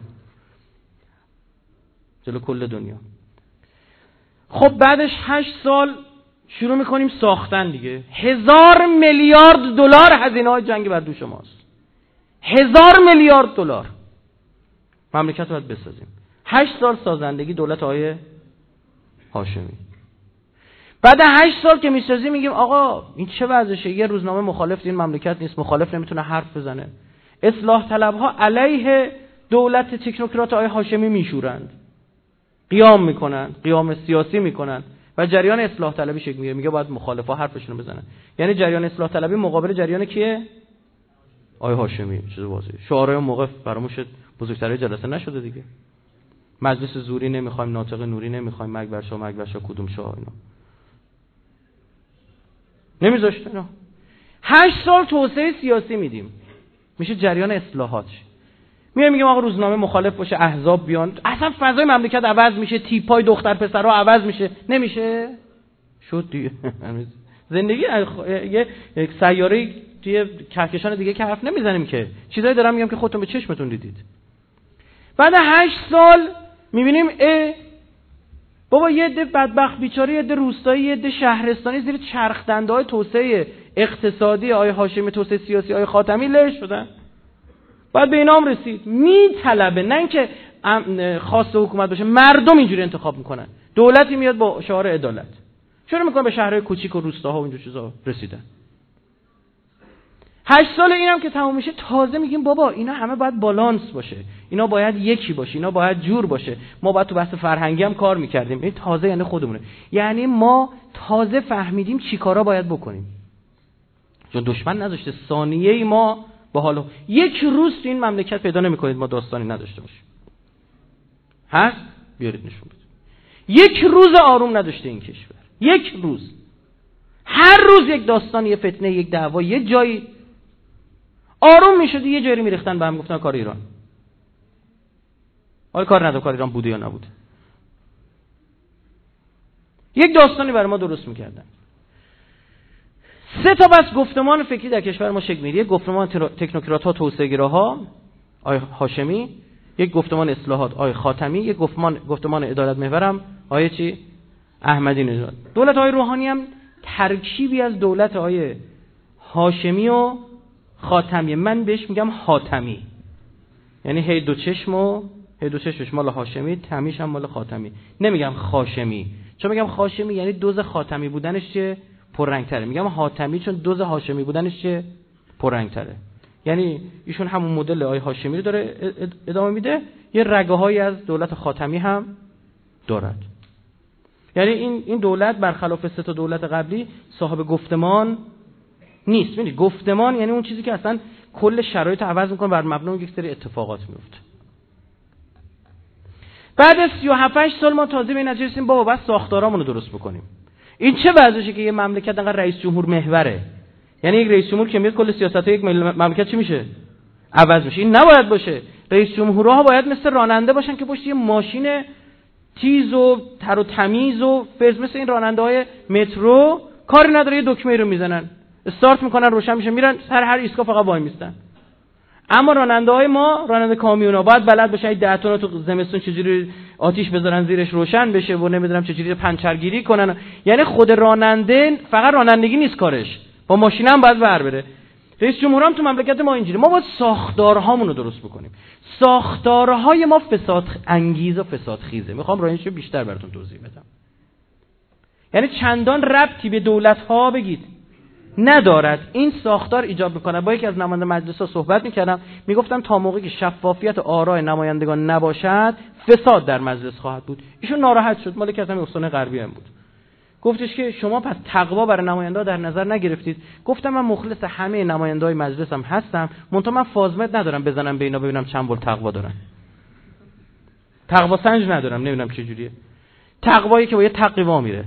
جلو کل دنیا. خب بعدش 8 سال شروع میکنیم ساختن دیگه. 1000 میلیارد دلار هزینه های جنگ بر دوش ماست. 1000 میلیارد دلار مملکت رو باید بسازیم. 8 سال سازندگی دولت آقای هاشمی. بعد 8 سال که میسازیم میگیم آقا این چه وضعشه؟ یه روزنامه مخالف این مملکت نیست، مخالف نمیتونه حرف بزنه. اصلاح طلبها علیه دولت تکنوکرات آقای هاشمی میشورند، قیام میکنن، قیام سیاسی میکنن و جریان اصلاح طلبی شکل میگیره. میگه باید مخالفا حرفشون رو بزنن. یعنی جریان اصلاح طلبی مقابل جریان کیه؟ آقای هاشمی. چیز واضحه. شعارهای موقف فراموش بزرگترین جلسه نشده دیگه. مجلس زوری نمیخوایم، ناطق نوری نمیخوایم، مرگ بر شاه کدوم شاه، اینا نمیذاشت. اینا 8 سال توسعه سیاسی میدیم، میشه جریان اصلاحات. میگم آقا روزنامه مخالف باشه، احزاب بیان، اصلا فضای مملکت عوض میشه، تیپای دختر پسرها عوض میشه. نمیشه. شد دیگه. زندگی یه سیاره توی کهکشان دیگه که حرف نمیزنیم که، چیزایی دارم میگم که خودتون به چشمتون دیدید. بعد 8 سال میبینیم بابا یه عده بدبخت بیچاره، یه عده روستایی، یه عده شهرستانی زیر چرخ دنده‌های توسعه اقتصادی آقای هاشمی، توسعه سیاسی آقای خاتمی له شدن. بعد به اینام رسید میطلبه، نه اینکه خاص حکومت باشه، مردم اینجوری انتخاب میکنن. دولتی میاد با شعار عدالت، چرا میکنه به شهرهای کوچیک و روستاها و اینجور چیزا رسیدن. 8 سال اینم که تموم میشه تازه میگیم بابا اینا همه باید بالانس باشه، اینا باید یکی باشه، اینا باید جور باشه. ما باید تو بحث فرهنگی هم کار میکردیم. این تازه یعنی خودمونه، یعنی ما تازه فهمیدیم چی کارا باید بکنیم. چون دشمن نذاشته ثانیه‌ای ما با حالا یک روز تو این مملکت پیدا نمیکنید ما داستانی نداشته باشیم. هست؟ بیارید نشون بدید. یک روز آروم نداشته این کشور. یک روز. هر روز یک داستان، یه فتنه، یک دعوا، یه جایی آروم میشد، یه جایی میریختن به هم گفتن کار ایران. حالا کار نداره کار ایران بوده یا نبوده. یک داستانی برای ما درست میکردن. 3 تا بس گفتمان فکری در کشور ما شکل میگیره. یک گفتمان تکنوکرات‌ها، توسعه‌گراها آقای هاشمی، یک گفتمان اصلاحات آقای خاتمی، یک گفتمان عدالت محورم آقای چی؟ احمدی نژاد. دولت آقای روحانی هم ترکیبی از دولت آقای هاشمی و خاتمی. من بهش میگم حاتمی، یعنی هی دو چشمش مال هاشمی، تمیش هم مال خاتمی. نمیگم خاشمی، چون میگم خاشمی یعنی دوز خاتمی بودنش چه پررنگ‌تره. میگم حاتمی چون دوز هاشمی بودنش چه پررنگ‌تره. یعنی ایشون همون مدل آقای هاشمی رو داره ادامه میده، یه رگه‌هایی از دولت خاتمی هم دارد. یعنی این دولت برخلاف 3 تا دولت قبلی صاحب گفتمان نیست. ببینید گفتمان یعنی اون چیزی که اصلا کل شرایط عوض میکنه، بر مبنای یک سری اتفاقات میفته. بعد از 37 سال ما تازه به این نتیجه رسیدیم بابا بس ساختارامون رو درست بکنیم. این چه وضعشه که یه مملکت انقدر رئیس جمهور محوره؟ یعنی یک رئیس جمهور که میاد کل سیاست‌های یک مملکت چی میشه؟ عوض میشه. این نباید باشه. رئیس جمهورها باید مثل راننده باشن که پشت یه ماشین تیز و تر و تمیز و فرض مثل این راننده‌های مترو کاری نداره، یه دکمه رو میزنن، استارت میکنن، روشن میشه، میرن سر هر ایستگاه فقط وای میستن. اما راننده‌های ما، راننده کامیونا باید بلد باشن 10 تا تو زمستون چجوری آتیش بذارن زیرش روشن بشه و نمیدونم چجوری پنچرگیری کنن. یعنی خود راننده فقط رانندگی نیست کارش، با ماشین هم باید ور بره. رئیس جمهور هم تو مملکت ما اینجوری. ما باید ساختارهامون رو درست بکنیم. ساختارهای ما فساد انگیز و فساد خیزه. میخوام راهش رو بیشتر براتون توضیح بدم. یعنی چندان ربطی به دولت‌ها بگید ندارد. این ساختار ایجاب میکنه. با یکی از نماینده مجلس‌ها صحبت میکردم، میگفتم تا موقعی که شفافیت آراء نمایندگان نباشد فساد در مجلس خواهد بود. ایشون ناراحت شد، مال کسانی استان غربی هم بود. گفتش که شما پس تقوا برای نماینده‌ها در نظر نگرفتید. گفتم من مخلص همه نماینده‌های مجلسم هستم، منتها من فازمت ندارم بزنم به اینا ببینم چند بار تقوا دارن. تقوا سنج ندارم، نمیدونم چه جوریه. تقوایی که با یه تقوا میره.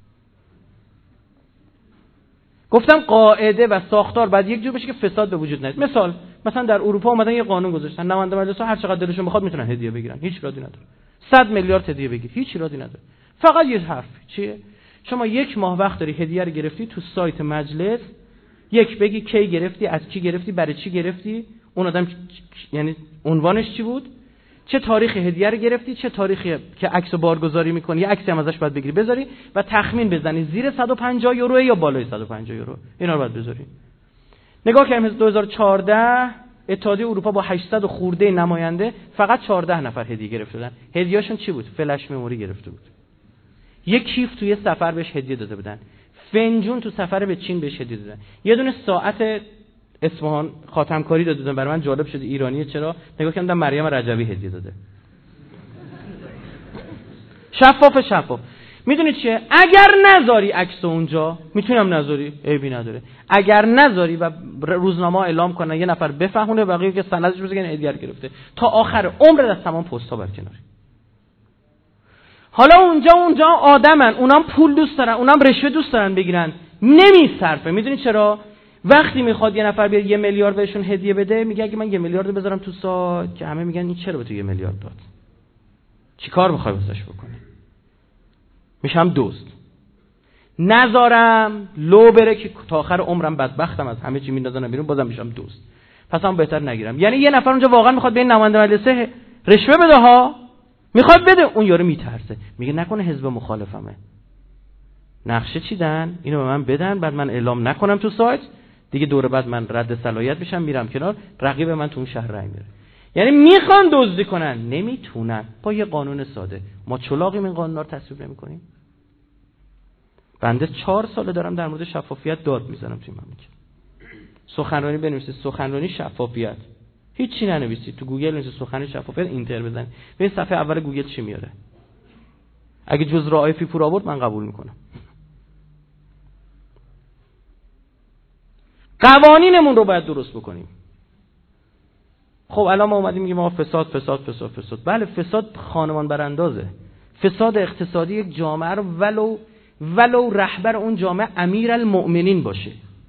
گفتم قاعده و ساختار بعد یک جور بشه که فساد به وجود نیاد. مثلا در اروپا اومدن یه قانون گذاشتن، نماینده مجلس‌ها هر چقدر دلشون بخواد میتونن هدیه بگیرن، هیچ ایرادی نداره. 100 میلیارد هدیه بگیر، هیچ ایرادی نداره. فقط یه حرف چیه؟ شما 1 ماه وقت داری هدیه رو گرفتی، تو سایت مجلس بگی کی گرفتی، از کی گرفتی، برای چی گرفتی، اون آدم یعنی عنوانش چی بود، چه تاریخ هدیه رو گرفتی، چه تاریخی که عکس بارگذاری می‌کنی، یه عکسی هم ازش باید بگیری بذاری و تخمین بزنی زیر 150 یورو یا بالای 150 یورو. اینا رو باید بذاری. نگاه کردیم 2014 اتحادیه اروپا با 800 خورده نماینده فقط 14 نفر هدیه گرفته بودن. هدیه‌شون چی بود؟ فلش مموری گرفته بود. یک کیف توی سفر بهش هدیه داده بودن. فنجون تو سفر به چین بهش هدیه دادن. یه دونه ساعت اصفهان خاتمکاری داده بودن. برای من جالب شد ایرانیه چرا؟ نگاه کردم مریم رجبی هدیه داده. شفاف. میدونی چیه؟ اگر نذاری عکس اونجا، میتونم نذاری، عیبی نداره. اگر نذاری و روزنامه اعلام کنن یه نفر بفهمونه بقیه که سندش بزنن هدیه گرفته، تا آخر عمر از تمام پست‌ها برکناری. حالا اونجا آدمن، اونام پول دوست دارن، اونام رشوه دوست دارن بگیرن، نمیصرفه. میدونی چرا؟ وقتی میخواد یه نفر بیاد 1 میلیارد بهشون هدیه بده، میگه اگه من 1 میلیارد بذارم تو سایت که همه میگن این چرا به تو 1 میلیارد داد، چیکار میخوای واسش بکنی؟ میشم دوست. نذارم لو بره که تا آخر عمرم بدبختم از همه چی میندازنم بیرون بازم میشم دوست، پس هم بهتر نگیرم. یعنی یه نفر اونجا واقعا میخواد به این نماینده مجلس رشوه بده ها، میخواد بده، اون یارو میترسه میگه نکنه حزب مخالفمه، نقشه چیدن اینو به من بدن بعد من اعلام نکنم تو سایت دیگه، دوره بعد من رد صلاحیت میشم میرم کنار، رقیب من تو اون شهر رای میره. یعنی میخوان دزدی کنن نمیتونن با یه قانون ساده. ما چلاقیم این قانونا رو تصویب نمیکنیم. بنده 4 ساله دارم در مورد شفافیت داد میزنم توی مملکت. سخنرانی بنویسید سخنرانی شفافیت، هیچی ننویسید تو گوگل بنویسید سخنرانی شفافیت اینتر بزنید به صفحه اول گوگل چی میاره. اگه جز رائفی پور آورد من قبول میکنم. قوانینمون رو باید درست بکنیم. خب الان ما اومدیم میگیم ما فساد فساد فساد فساد. بله فساد خانمان براندازه. فساد اقتصادی یک جامعه رو ولو رهبر اون جامعه امیرالمؤمنین باشه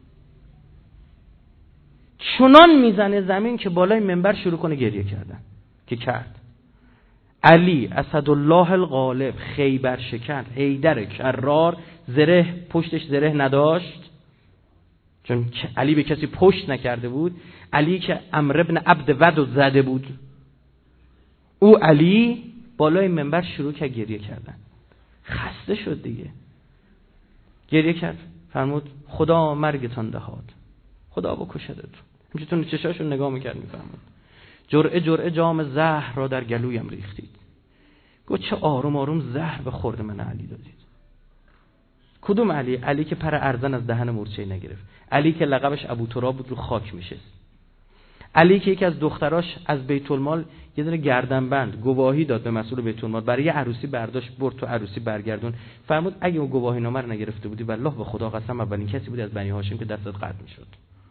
چنان میزنه زمین که بالای منبر شروع کنه گریه کردن که کرد. علی اسدالله الغالب خیبر شکن، حیدر کرار زره پشتش زره نداشت چون علی به کسی پشت نکرده بود، علی که عمرو ابن عبد ود زده بود، او علی بالای منبر شروع کرد گریه کردن. خسته شد دیگه، گریه کرد، فرمود خدا مرگتان دهاد، خدا بکشدتون. همچنین چشاشون نگاه میکرد میفهمود. جرعه جرعه جام زهر را در گلویم ریختید. گفت چه آروم آروم زهر به خورد من علی دادید. کدوم علی؟ علی که پر ارزن از دهن مورچه نگرفت، علی که لقبش ابو تراب بود رو خاک میشست، علی که یکی از دختراش از بیت المال یه دونه گردنبند گواهی داد به مسئول بیت المال برای عروسی برداشت برد تو عروسی برگردون، فرمود اگه اون گواهی نامه رو نگرفته بودی والله به خدا قسم اولین کسی بودی از بنی هاشم که دستت قطع میشد.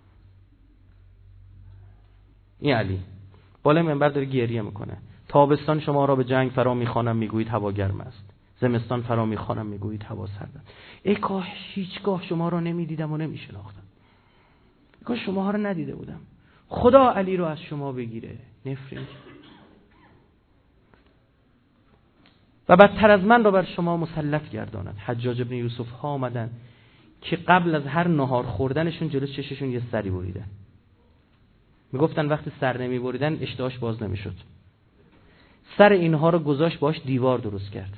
این علی بالای منبر داره گریه میکنه. تابستان شما را به جنگ فرا میخوانم میگویید هوا گرم است، زمستان فرا میخوانم میگویید هوا سرد است. ای کاش هیچگاه شما را نمیدیدم و نمیشناختم، ای کاش شما ها رو ندیده بودم. خدا علی رو از شما بگیره نفرین و بدتر از من رو بر شما مسلط گرداند. حجاج ابن یوسف ها آمدن که قبل از هر نهار خوردنشون جلو چششون یه سری بریدن. میگفتن وقتی سر نمی بریدن اشتهاش باز نمیشد. سر اینها رو گذاشت باش دیوار درست کرد.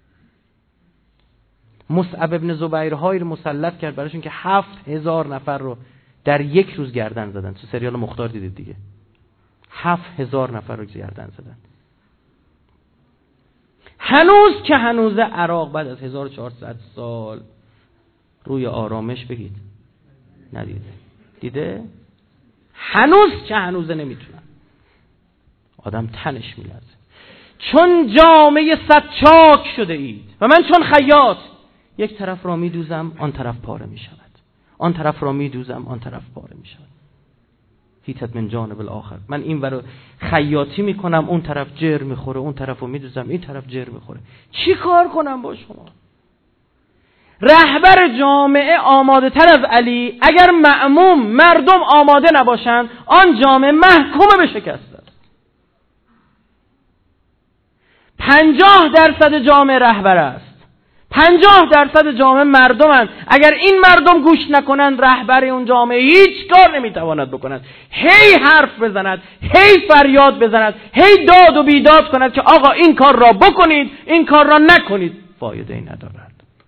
مصعب ابن زبیرهایی رو مسلط کرد براشون که 7000 نفر رو در یک روز گردن زدن. تو سریال مختار دیدید دیگه، 7000 نفر رو گردن زدن. هنوز که هنوز عراق بعد از 1400 سال روی آرامش بگید ندیده. دیده؟ هنوز که هنوز نمیتونن. آدم تنش میلرزه. چون جامعه صد چاک شده اید و من چون خیاط یک طرف را میدوزم آن طرف پاره میشود، آن طرف را میدوزم آن طرف پاره میشود. هیتت من جانب الاخر. من این ورا خیاطی میکنم اون طرف جر میخوره، اون طرفو میدوزم این طرف جر میخوره. چی کار کنم با شما؟ رهبر جامعه آماده تر از علی، اگر مأموم مردم آماده نباشند آن جامعه محکوم به شکست است. 50% جامعه رهبر است، 50% جامعه مردمند. اگر این مردم گوش نکنند رهبر اون جامعه هیچ کار نمیتواند بکند. هی حرف بزند، هی فریاد بزند، هی داد و بیداد کند که آقا این کار را بکنید این کار را نکنید، فایده ای ندارد.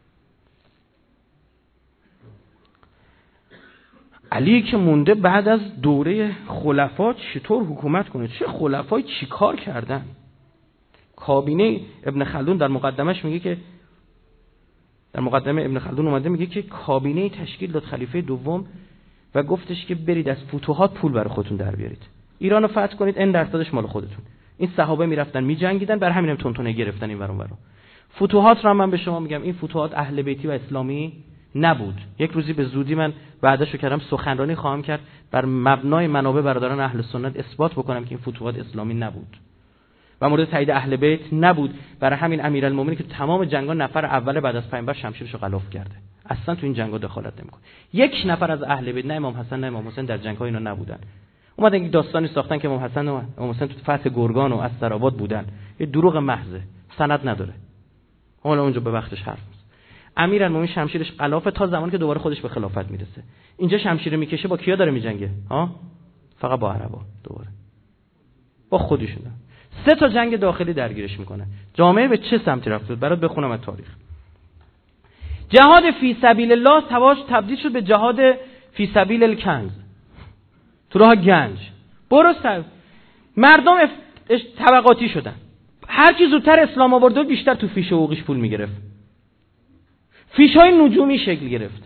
علی که مونده بعد از دوره خلفا چطور حکومت کنه؟ چه خلفای چی کار کردن؟ کابینه ابن خلدون در مقدمش میگه که در مقدمه ابن خلدون اومده میگه که کابینه تشکیل داد خلیفه دوم و گفتش که برید از فتوحات پول برای خودتون در بیارید، ایرانو فتح کنید، این درصدش مال خودتون. این صحابه میرفتن میجنگیدن، بر همین هم تونتونه گرفتن این ور اون ور. فتوحات رو من به شما میگم این فتوحات اهل بیتی و اسلامی نبود. یک روزی به زودی من وعده‌شو کردم سخنرانی خواهم کرد بر مبنای منابع برادران اهل سنت اثبات بکنم که این فتوحات اسلامی نبود و مورد تایید اهل بیت نبود. برای همین امیرالمومنین که تمام جنگا نفر اول بعد از پیامبر شمشیرشو غلاف کرده، اصلا تو این جنگا دخالت نمیکنه. یک نفر از اهل بیت، نه امام حسن نه امام حسین، در جنگ‌ها اینا نبودن. اومدن یک داستانی ساختن که امام حسن و امام حسین تو فتح گرگان و استرآباد بودن. یه دروغ محضه، سند نداره. حالا اونجا به وقتش حرف می‌زنه. امیرالمومنین شمشیرش غلافه تا زمانی که دوباره خودش به خلافت میرسه. اینجا شمشیر میکشه، با کیا داره میجنگه؟ فقط با عربا، دوباره با خودشون. 3 تا جنگ داخلی درگیرش میکنه. جامعه به چه سمتی رفت بود؟ برات بخونم از تاریخ. جهاد فی سبیل الله تبدیل شد به جهاد فی سبیل الکنز، تو راه گنج. مردم طبقاتی شدن. هر کی زودتر اسلام آورد بیشتر تو فیش حقوقیش پول میگرفت. فیش‌های نجومی شکل گرفت.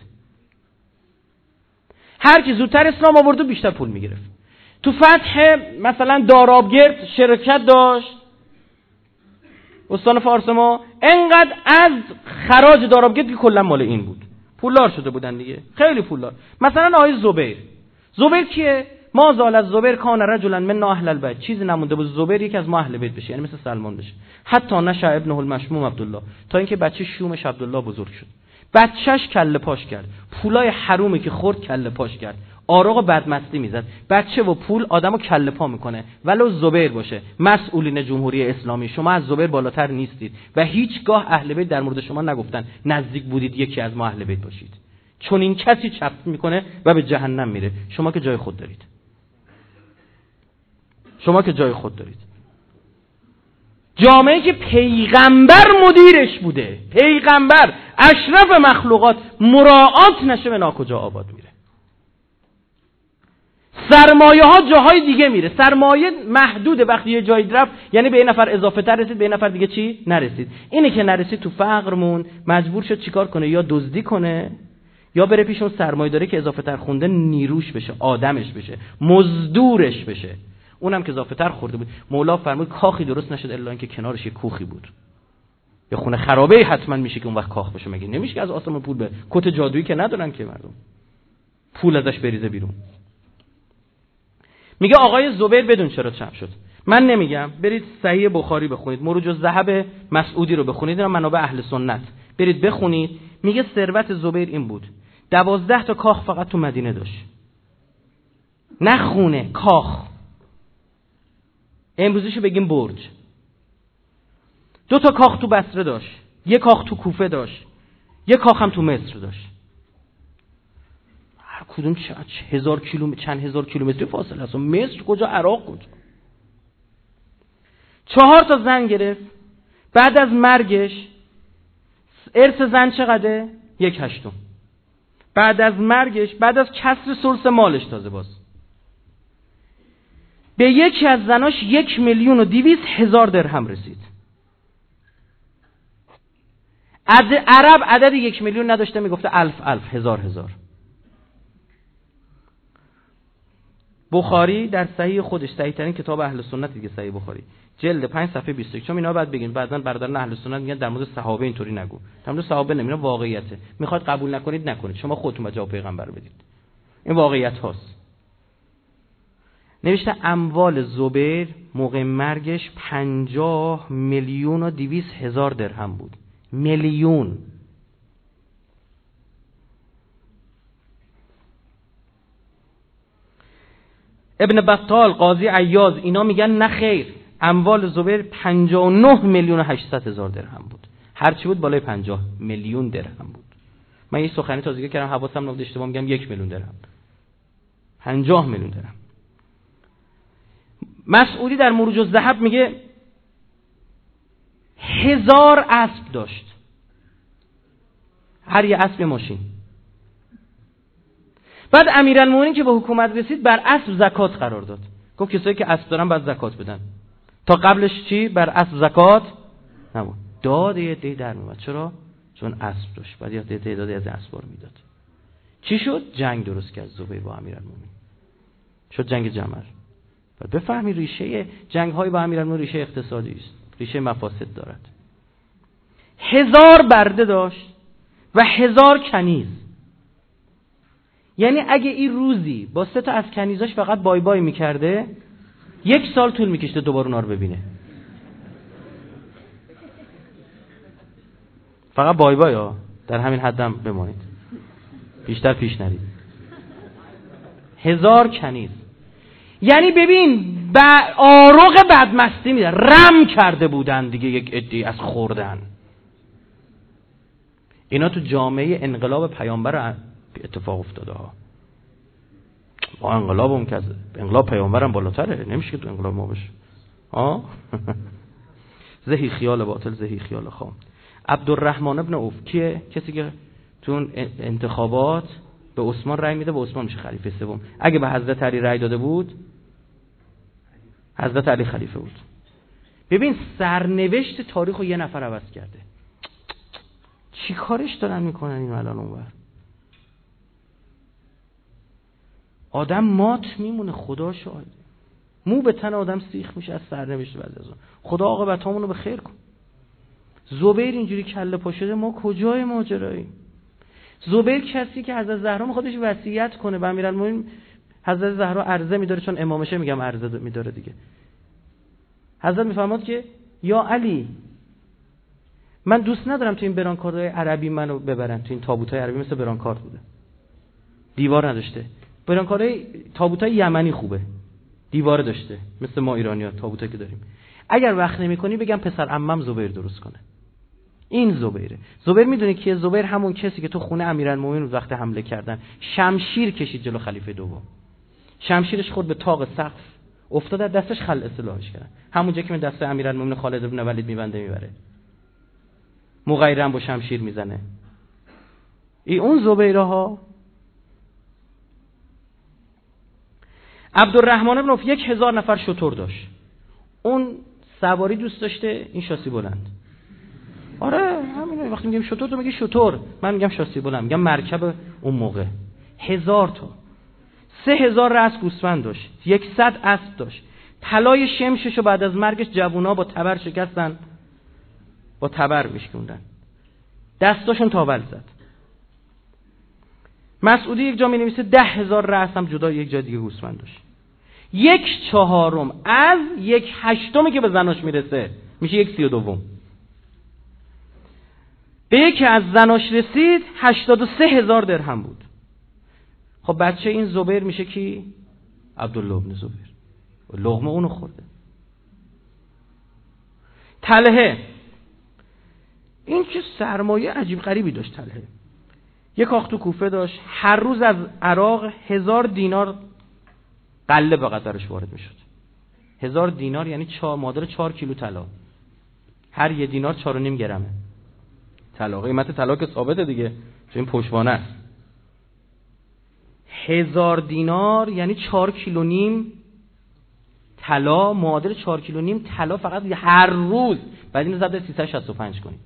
هر کی زودتر اسلام آورد بیشتر پول میگرفت. تو فتح مثلا دارابگرد شرکت داشت استان فارس ما، انقدر از خراج دارابگرد که کلا مال این بود. پولدار شده بودن دیگه، خیلی پولدار. مثلا آقای زبیر کیه؟ ما زال از زبیر کان رجلا من اهل البیت. چیزی نمونده بود زبیر یکی از ما اهل بیت بشه، یعنی مثل سلمان بشه. حتی نشأ ابنه المشموم عبدالله، تا اینکه بچه شومش عبدالله بزرگ شد. بچهش کله پاش کرد، پولای حرومی که خورد کله پاش کرد، آراغ بدمستی میزد. بچه و پول آدمو کله پا میکنه، ولو زبیر باشه. مسئولین جمهوری اسلامی، شما از زبیر بالاتر نیستید و هیچگاه اهل بیت در مورد شما نگفتن نزدیک بودید یکی از ما اهل بیت باشید. چون این کسی چپ میکنه و به جهنم میره. شما که جای خود دارید. جامعه که پیغمبر مدیرش بوده، پیغمبر اشرف مخلوقات، مراعات نشه به ناکجا آباد میره. سرمایه ها جاهای دیگه میره. سرمایه محدوده، وقتی یه جایی رفت یعنی به یه نفر اضافه تر رسید، به یه نفر دیگه چی نرسید. اینه که نرسید تو فقر مون، مجبور شد چیکار کنه؟ یا دزدی کنه یا بره پیش اون سرمایه داره که اضافه تر خونده نیروش بشه، آدمش بشه، مزدورش بشه. اونم که اضافه تر خورده بود. مولا فرمود کاخی درست نشد الا اینکه کنارش یه کوخی بود. یه خونه خرابه حتما میشه که اون وقت کاخ بشه. مگه نمیشه که از آسمون پول به کت جادویی که ندارن که مردم پول ازش بریزه بیرون. میگه آقای زبیر بدون چرا چپ شد. من نمیگم، برید صحیح بخاری بخونید، مروج الذهب مسعودی رو بخونید، اینا منابع اهل سنت، برید بخونید. میگه ثروت زبیر این بود 12 تا کاخ فقط تو مدینه داشت، نه خونه، کاخ. امروزیشو بگیم برج. 2 تا کاخ تو بصره داشت، 1 کاخ تو کوفه داشت، 1 کاخ هم تو مصر داشت. هر کدوم چند هزار کیلومتری فاصله است. مصر کجا، عراق کجا. 4 تا زن گرفت. بعد از مرگش ارث زن چقدره؟ 1/8. بعد از مرگش، بعد از کسر ثلث مالش، تازه باز به یکی از زناش 1,200,000 درهم رسید. عرب عدد 1,000,000 نداشته، میگفته 1000 1000. بخاری در صحیح خودش، صحیح ترین کتاب اهل سنت دیگه، صحیح بخاری، جلد 5 صفحه 21. چون اینا بعد بگین بعضن برادران اهل سنت میگن در مورد صحابه اینطوری نگو. در مورد صحابه نمیگن، واقعیته. میخواد قبول نکنید نکنید، شما خودتون جواب پیغمبر بدید. این واقعیت هاست. نوشته اموال زبیر موقع مرگش 50,200,000 درهم بود. میلیون. ابن بطال، قاضی عیاض، اینا میگن نه خیر، اموال زبیر 59,800,000 درهم بود. هرچی بود بالای 50 میلیون درهم بود. من یه سخنی تازگی کردم، حواسم نبود اشتباه میگم، 1,000,000 درهم، 50 میلیون درهم. مسعودی در مروج الذهب میگه 1000 اسب داشت، هر یه اسب ماشین. بعد امیرالمومنین که به حکومت رسید بر اسب زکات قرار داد. گفت کسایی که اسب دارن باید زکات بدن. تا قبلش چی؟ بر اسب زکات نبود. داد یه دی در میومد. چرا؟ چون اسب داشت. بعد یه تعدادی از اسبا رو میداد. چی شد؟ جنگ درست کرد زبیر با امیرالمومنین. شد جنگ جمل. بعد بفهمی ریشه جنگ های با امیرالمومنین ریشه اقتصادی است. ریشه مفاسد دارد. 1000 برده داشت و 1000 کنیز. یعنی اگه این روزی با 3 تا از کنیزاش فقط بای بای میکرده، 1 سال طول میکشته دوباره اونا رو ببینه. فقط بای بای ها، در همین حدم بمانید، بیشتر پیش نرید. 1000 کنیز. یعنی ببین آروغ بدمستی میده، رم کرده بودن دیگه یک عده‌ای از خوردن. اینا تو جامعه انقلاب پیامبر اتفاق افتاده ها. با انقلابم که انقلاب پیامبرم بالاتره، نمیشه که تو انقلاب ما بشه ها. زهی خیال باطل زهی خیال خام. عبدالرحمن ابن عوف کیه؟ کسی که تو انتخابات به عثمان رأی میده، به عثمان میشه خلیفه سوم. اگه به حضرت علی رأی داده بود، حضرت علی خلیفه بود. ببین سرنوشت تاریخو یه نفر عوض کرده. چی کارش دارن میکنن این الان اونور؟ آدم مات میمونه، خدا شاهد. مو به تن آدم سیخ میشه از سرنوشت بعد از اون. خدا عاقبتامونو به خیر کن. زبیر اینجوری کله پا شده، ما کجای ماجراییم؟ زبیر کسی که حضرت زهرا میخوادش وصیت کنه به امیرالمومنین، حضرت زهرا عرضه میداره، چون امامشه میگم عرضه میداره دیگه. حضرت میفرماد که یا علی، من دوست ندارم تو این برانکاردهای عربی منو ببرن، تو این تابوتای عربی مثل برانکارد بوده، دیوار نداشته. برانکاردهای تابوتای یمنی خوبه، دیوار داشته، مثل ما ایرانی‌ها تابوتایی که داریم. اگر وقت نمی‌کنی بگم پسر عمم زبیر درست کنه. این زبیره. زبیر میدونی کیه؟ زبیر همون کسی که تو خونه امیرالمومنین وقت حمله کردن شمشیر کشید جلو خلیفه دوم، شمشیرش خورد به طاق سقف، افتاد از دستش، خلع سلاحش کرد. همونجا که من دست امیرالمومنین خالد بن ولید میبنده میبره، مغیرم با شمشیر میزنه. اون زبیره ها. عبدالرحمن بن عوف 1000 نفر شتر داشت. اون سواری دوست داشته، این شاسی بلند. آره همینه، وقتی میگم شتر تو میگی شتر، من میگم شاسی بلند، میگم مرکب اون موقع. 1000 تا 3000 راس گوسفند داشت، 100 اسب داشت. طلای شمششو بعد از مرگش جوونا با تبر شکستن، با تبر میشکوندن، دستاشون تاول زد. مسعودی یک جا می نویسه 10,000 راس هم جدا یک جا دیگه گوسفند داشت. 1/4 از 1/8 که به زناش میرسه میشه 1/32. به یکی از زناش رسید 83,000 درهم بود. خب بچه این زبیر میشه کی؟ عبدالله ابن زبیر. لقمه اونو خورده. طلحه، این که سرمایه عجیب غریبی داشت. طلحه یک کاخ تو کوفه داشت، هر روز از عراق 1000 دینار غله به قطرش وارد میشد. 1000 دینار یعنی معادل 4 کیلو طلا. هر 1 دینار 4.5 گرمه طلا. قیمت طلا که ثابته دیگه، چون این پشتوانه است. 1000 دینار یعنی 4 کیلو نیم طلا، معادل 4 کیلو نیم طلا فقط هر روز. بعد اینو ضرب 365 کنید.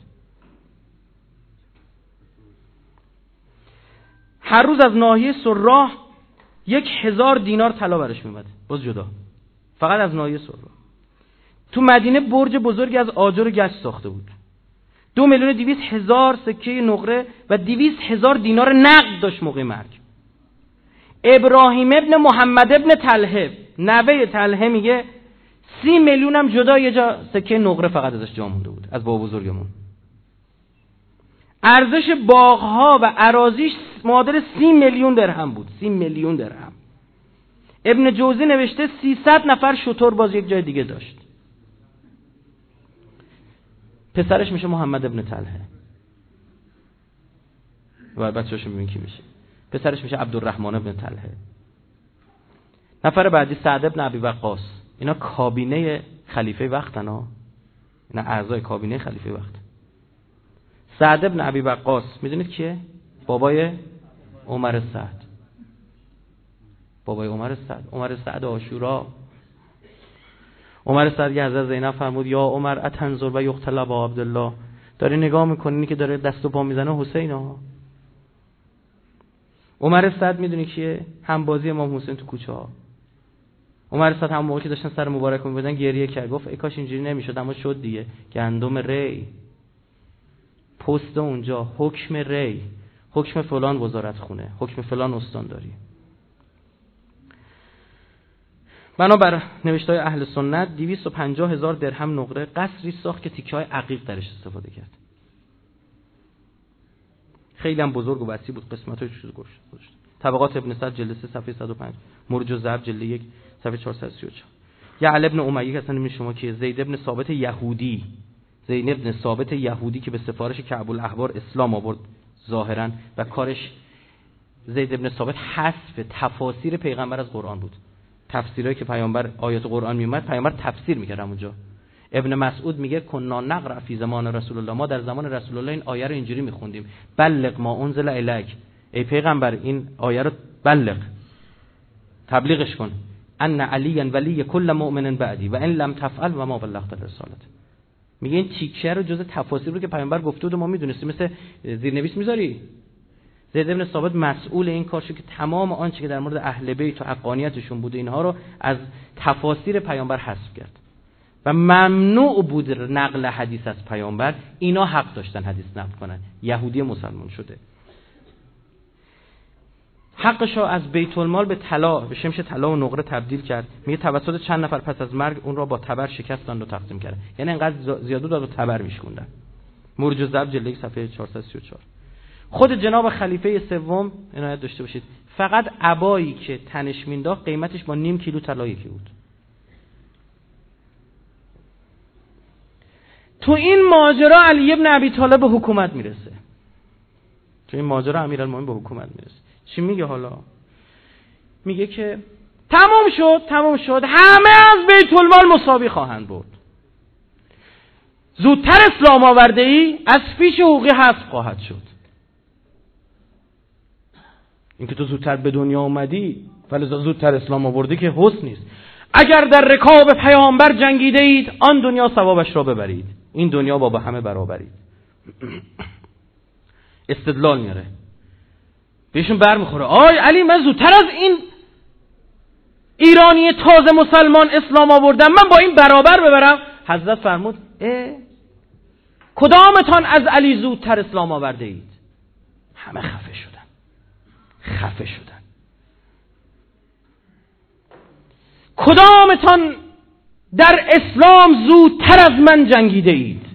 هر روز از ناحیه سراح 1000 دینار طلا برش میومد، باز جدا، فقط از ناحیه سراح. تو مدینه برج بزرگی از آجر و گچ ساخته بود. 2,200,000 سکه نقره و 200,000 دینار نقد داشت موقع مرگ. ابراهیم ابن محمد ابن طلحه، نوه طلحه، میگه 30 میلیون هم جدا یه جا سکه نقره فقط ازش جا مونده بود، از بابا بزرگمون. ارزش باغ‌ها و اراضیش معادل 30 میلیون درهم بود. 30 میلیون درهم. ابن جوزی نوشته 300 نفر شتر باز یک جای دیگه داشت. پسرش میشه محمد ابن طلحه و بچه‌اش میبینی کی میشه. پسرش میشه عبدالرحمن ابن طلحه. نفر بعدی سعد ابن ابی وقاص. اینا کابینه خلیفه وقتن ها، اینا اعضای کابینه خلیفه وقت. سعد ابن ابی وقاص میدونید کیه؟ بابای عمر سعد. بابای عمر سعد، عمر سعد عاشورا. عمر سعد یه حضرت زینب فرمود یا عمر اتنظر و یقتل ابا عبدالله، داری نگاه میکنی که داره دست و پا میزنه حسین ها. عمر سعد میدونی کیه؟ هم بازی امام حسین تو کوچه ها. عمر سعد هم موقعی که داشتن سر مبارک میبردن گریه کرد، گفت ای کاش اینجوری نمیشد، اما شد دیگه. گندم ری، پست اونجا، حکم ری، حکم فلان وزارت خونه، حکم فلان استانداری. بنابر نوشته‌های اهل سنت 250,000 درهم نقره قصری ساخت که تیکه‌های عقیق درش استفاده کرد. خیلی هم بزرگ و وسیع بود، قسمت‌هاش چیز گذاشت. طبقات ابن سعد جلد 3 صفحه 105، مرج الذهب جلد 1 صفحه 434. یا علی ابن امیه که اصلا نمی‌دونید شما کیه، زید ابن ثابت یهودی زید بن ثابت یهودی که به سفارش کعب الاحبار اسلام آورد ظاهرا و کارش زید بن ثابت حذف تفاسیر پیغمبر از قرآن بود. تفسیرایی که پیامبر آیات قرآن میومد پیامبر تفسیر میکرد اونجا. ابن مسعود میگه کنا نقرأ فی زمان رسول الله، ما در زمان رسول الله این آیه رو اینجوری میخوندیم بلغ ما انزل الیک، ای پیغمبر این آیه رو بلغ، تبلیغش کن، ان علی ولی کل مؤمن بعدی و ان لم تفعل و ما بلغت الرسالت. میگه این تیکه رو جزء تفاسیر رو که پیامبر گفته بود ما میدونستیم، مثل زیرنویس میذاری. زید بن ثابت مسئول این کار شد که تمام آنچه که در مورد اهل بیت و حقانیتشون بوده اینها رو از تفاسیر پیامبر حذف کرد و ممنوع بود نقل حدیث از پیامبر. اینا حق داشتن حدیث نقل کنن، یهودی مسلمان شده. حقشو از بیت المال به طلا، به شمش طلا و نقره تبدیل کرد. میگه توسط چند نفر پس از مرگ اون را با تبر شکستند و تقسیم کردن، یعنی انقدر زیادو داد و تبر میشکوندن. مرج الذهب جلد 1 صفحه 434. خود جناب خلیفه سوم عنایت داشته باشید فقط عبایی که تنش مینداخت قیمتش با نیم کیلو طلا یکی بود. تو این ماجرا علی ابن ابی طالب به حکومت میرسه. تو این ماجرا امیرالمومنین به حکومت میرسه. چی میگه حالا؟ میگه که تمام شد همه از بیت المال مساوی خواهند برد. زودتر اسلام آورده ای از پیش حقوقی حذف خواهد شد. اینکه تو زودتر به دنیا اومدی ولی زودتر اسلام آوردی که حسن نیست. اگر در رکاب پیامبر جنگیده اید آن دنیا ثوابش را ببرید، این دنیا با همه برابرید. استدلال میاره، بهشون برمیخوره. آی علی من زودتر از این ایرانی تازه مسلمان اسلام آوردم، من با این برابر ببرم. حضرت فرمود کدامتان از علی زودتر اسلام آورده اید؟ همه خفه شدن. کدامتان در اسلام زودتر از من جنگیده اید؟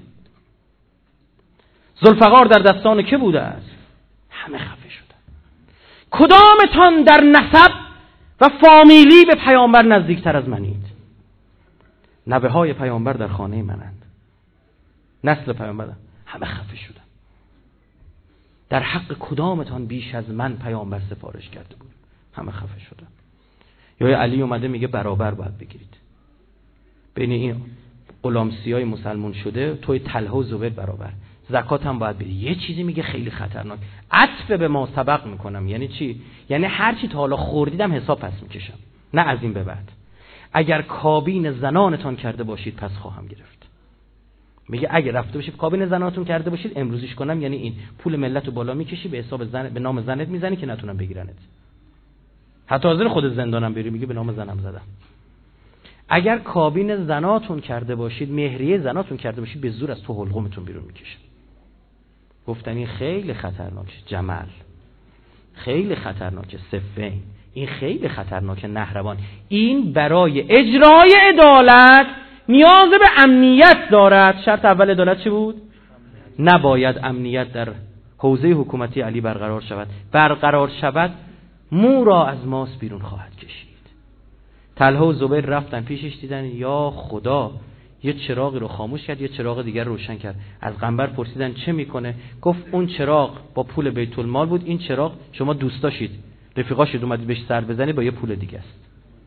ذوالفقار در دستان که بوده است؟ همه خفه شدن. کدامتان در نسب و فامیلی به پیامبر نزدیکتر از منید؟ نوه های پیامبر در خانه منند، نسل پیامبر. همه خفه شدن. در حق کدامتان بیش از من پیامبر سفارش کرده بود؟ همه خفه شدن. یا علی اومده میگه برابر باید بگیرید بین این غلامسیای مسلمان شده، توی طلحه و زبیر برابر، زکات هم باید بدی. یه چیزی میگه خیلی خطرناک، عطف به ما سبق میکنم. یعنی چی؟ یعنی هر چی تا حالا خوردیدم حساب پس میکشم، نه از این به بعد. اگر کابین زنانتان کرده باشید پس خواهم گرفت. میگه اگه رفته باشید کابین زنانتون کرده باشید امروزش کنم، یعنی این پول ملت رو بالا میکشی، به حساب زن، به نام زنت میزنی که نتونن بگیرنت. حتی حاضر خود زندانم بری، میگه به نام زنم زدم. اگر کابین زناتون کرده باشید، مهریه زناتون کرده باشید، به زور از تو حلقومتون بیرون میکشن. گفتن این خیلی خطرناکه. جمل خیلی خطرناکه. صفین این خیلی خطرناکه. نهروان این برای اجرای عدالت نیاز به امنیت دارد. شرط اول عدالت چی بود؟ نباید امنیت در حوزه حکومتی علی برقرار شود. برقرار شود مو را از ماس بیرون خواهد کشید. طلحه و زبیر رفتن پیشش، دیدن یا خدا، یه چراغی رو خاموش کرد، یه چراغ دیگر رو روشن کرد. از قنبر پرسیدن چه میکنه؟ گفت اون چراغ با پول بیت المال بود، این چراغ شما دوستاشید، رفیقاشید، اومدید بهش سر بزنید، با یه پول دیگه است.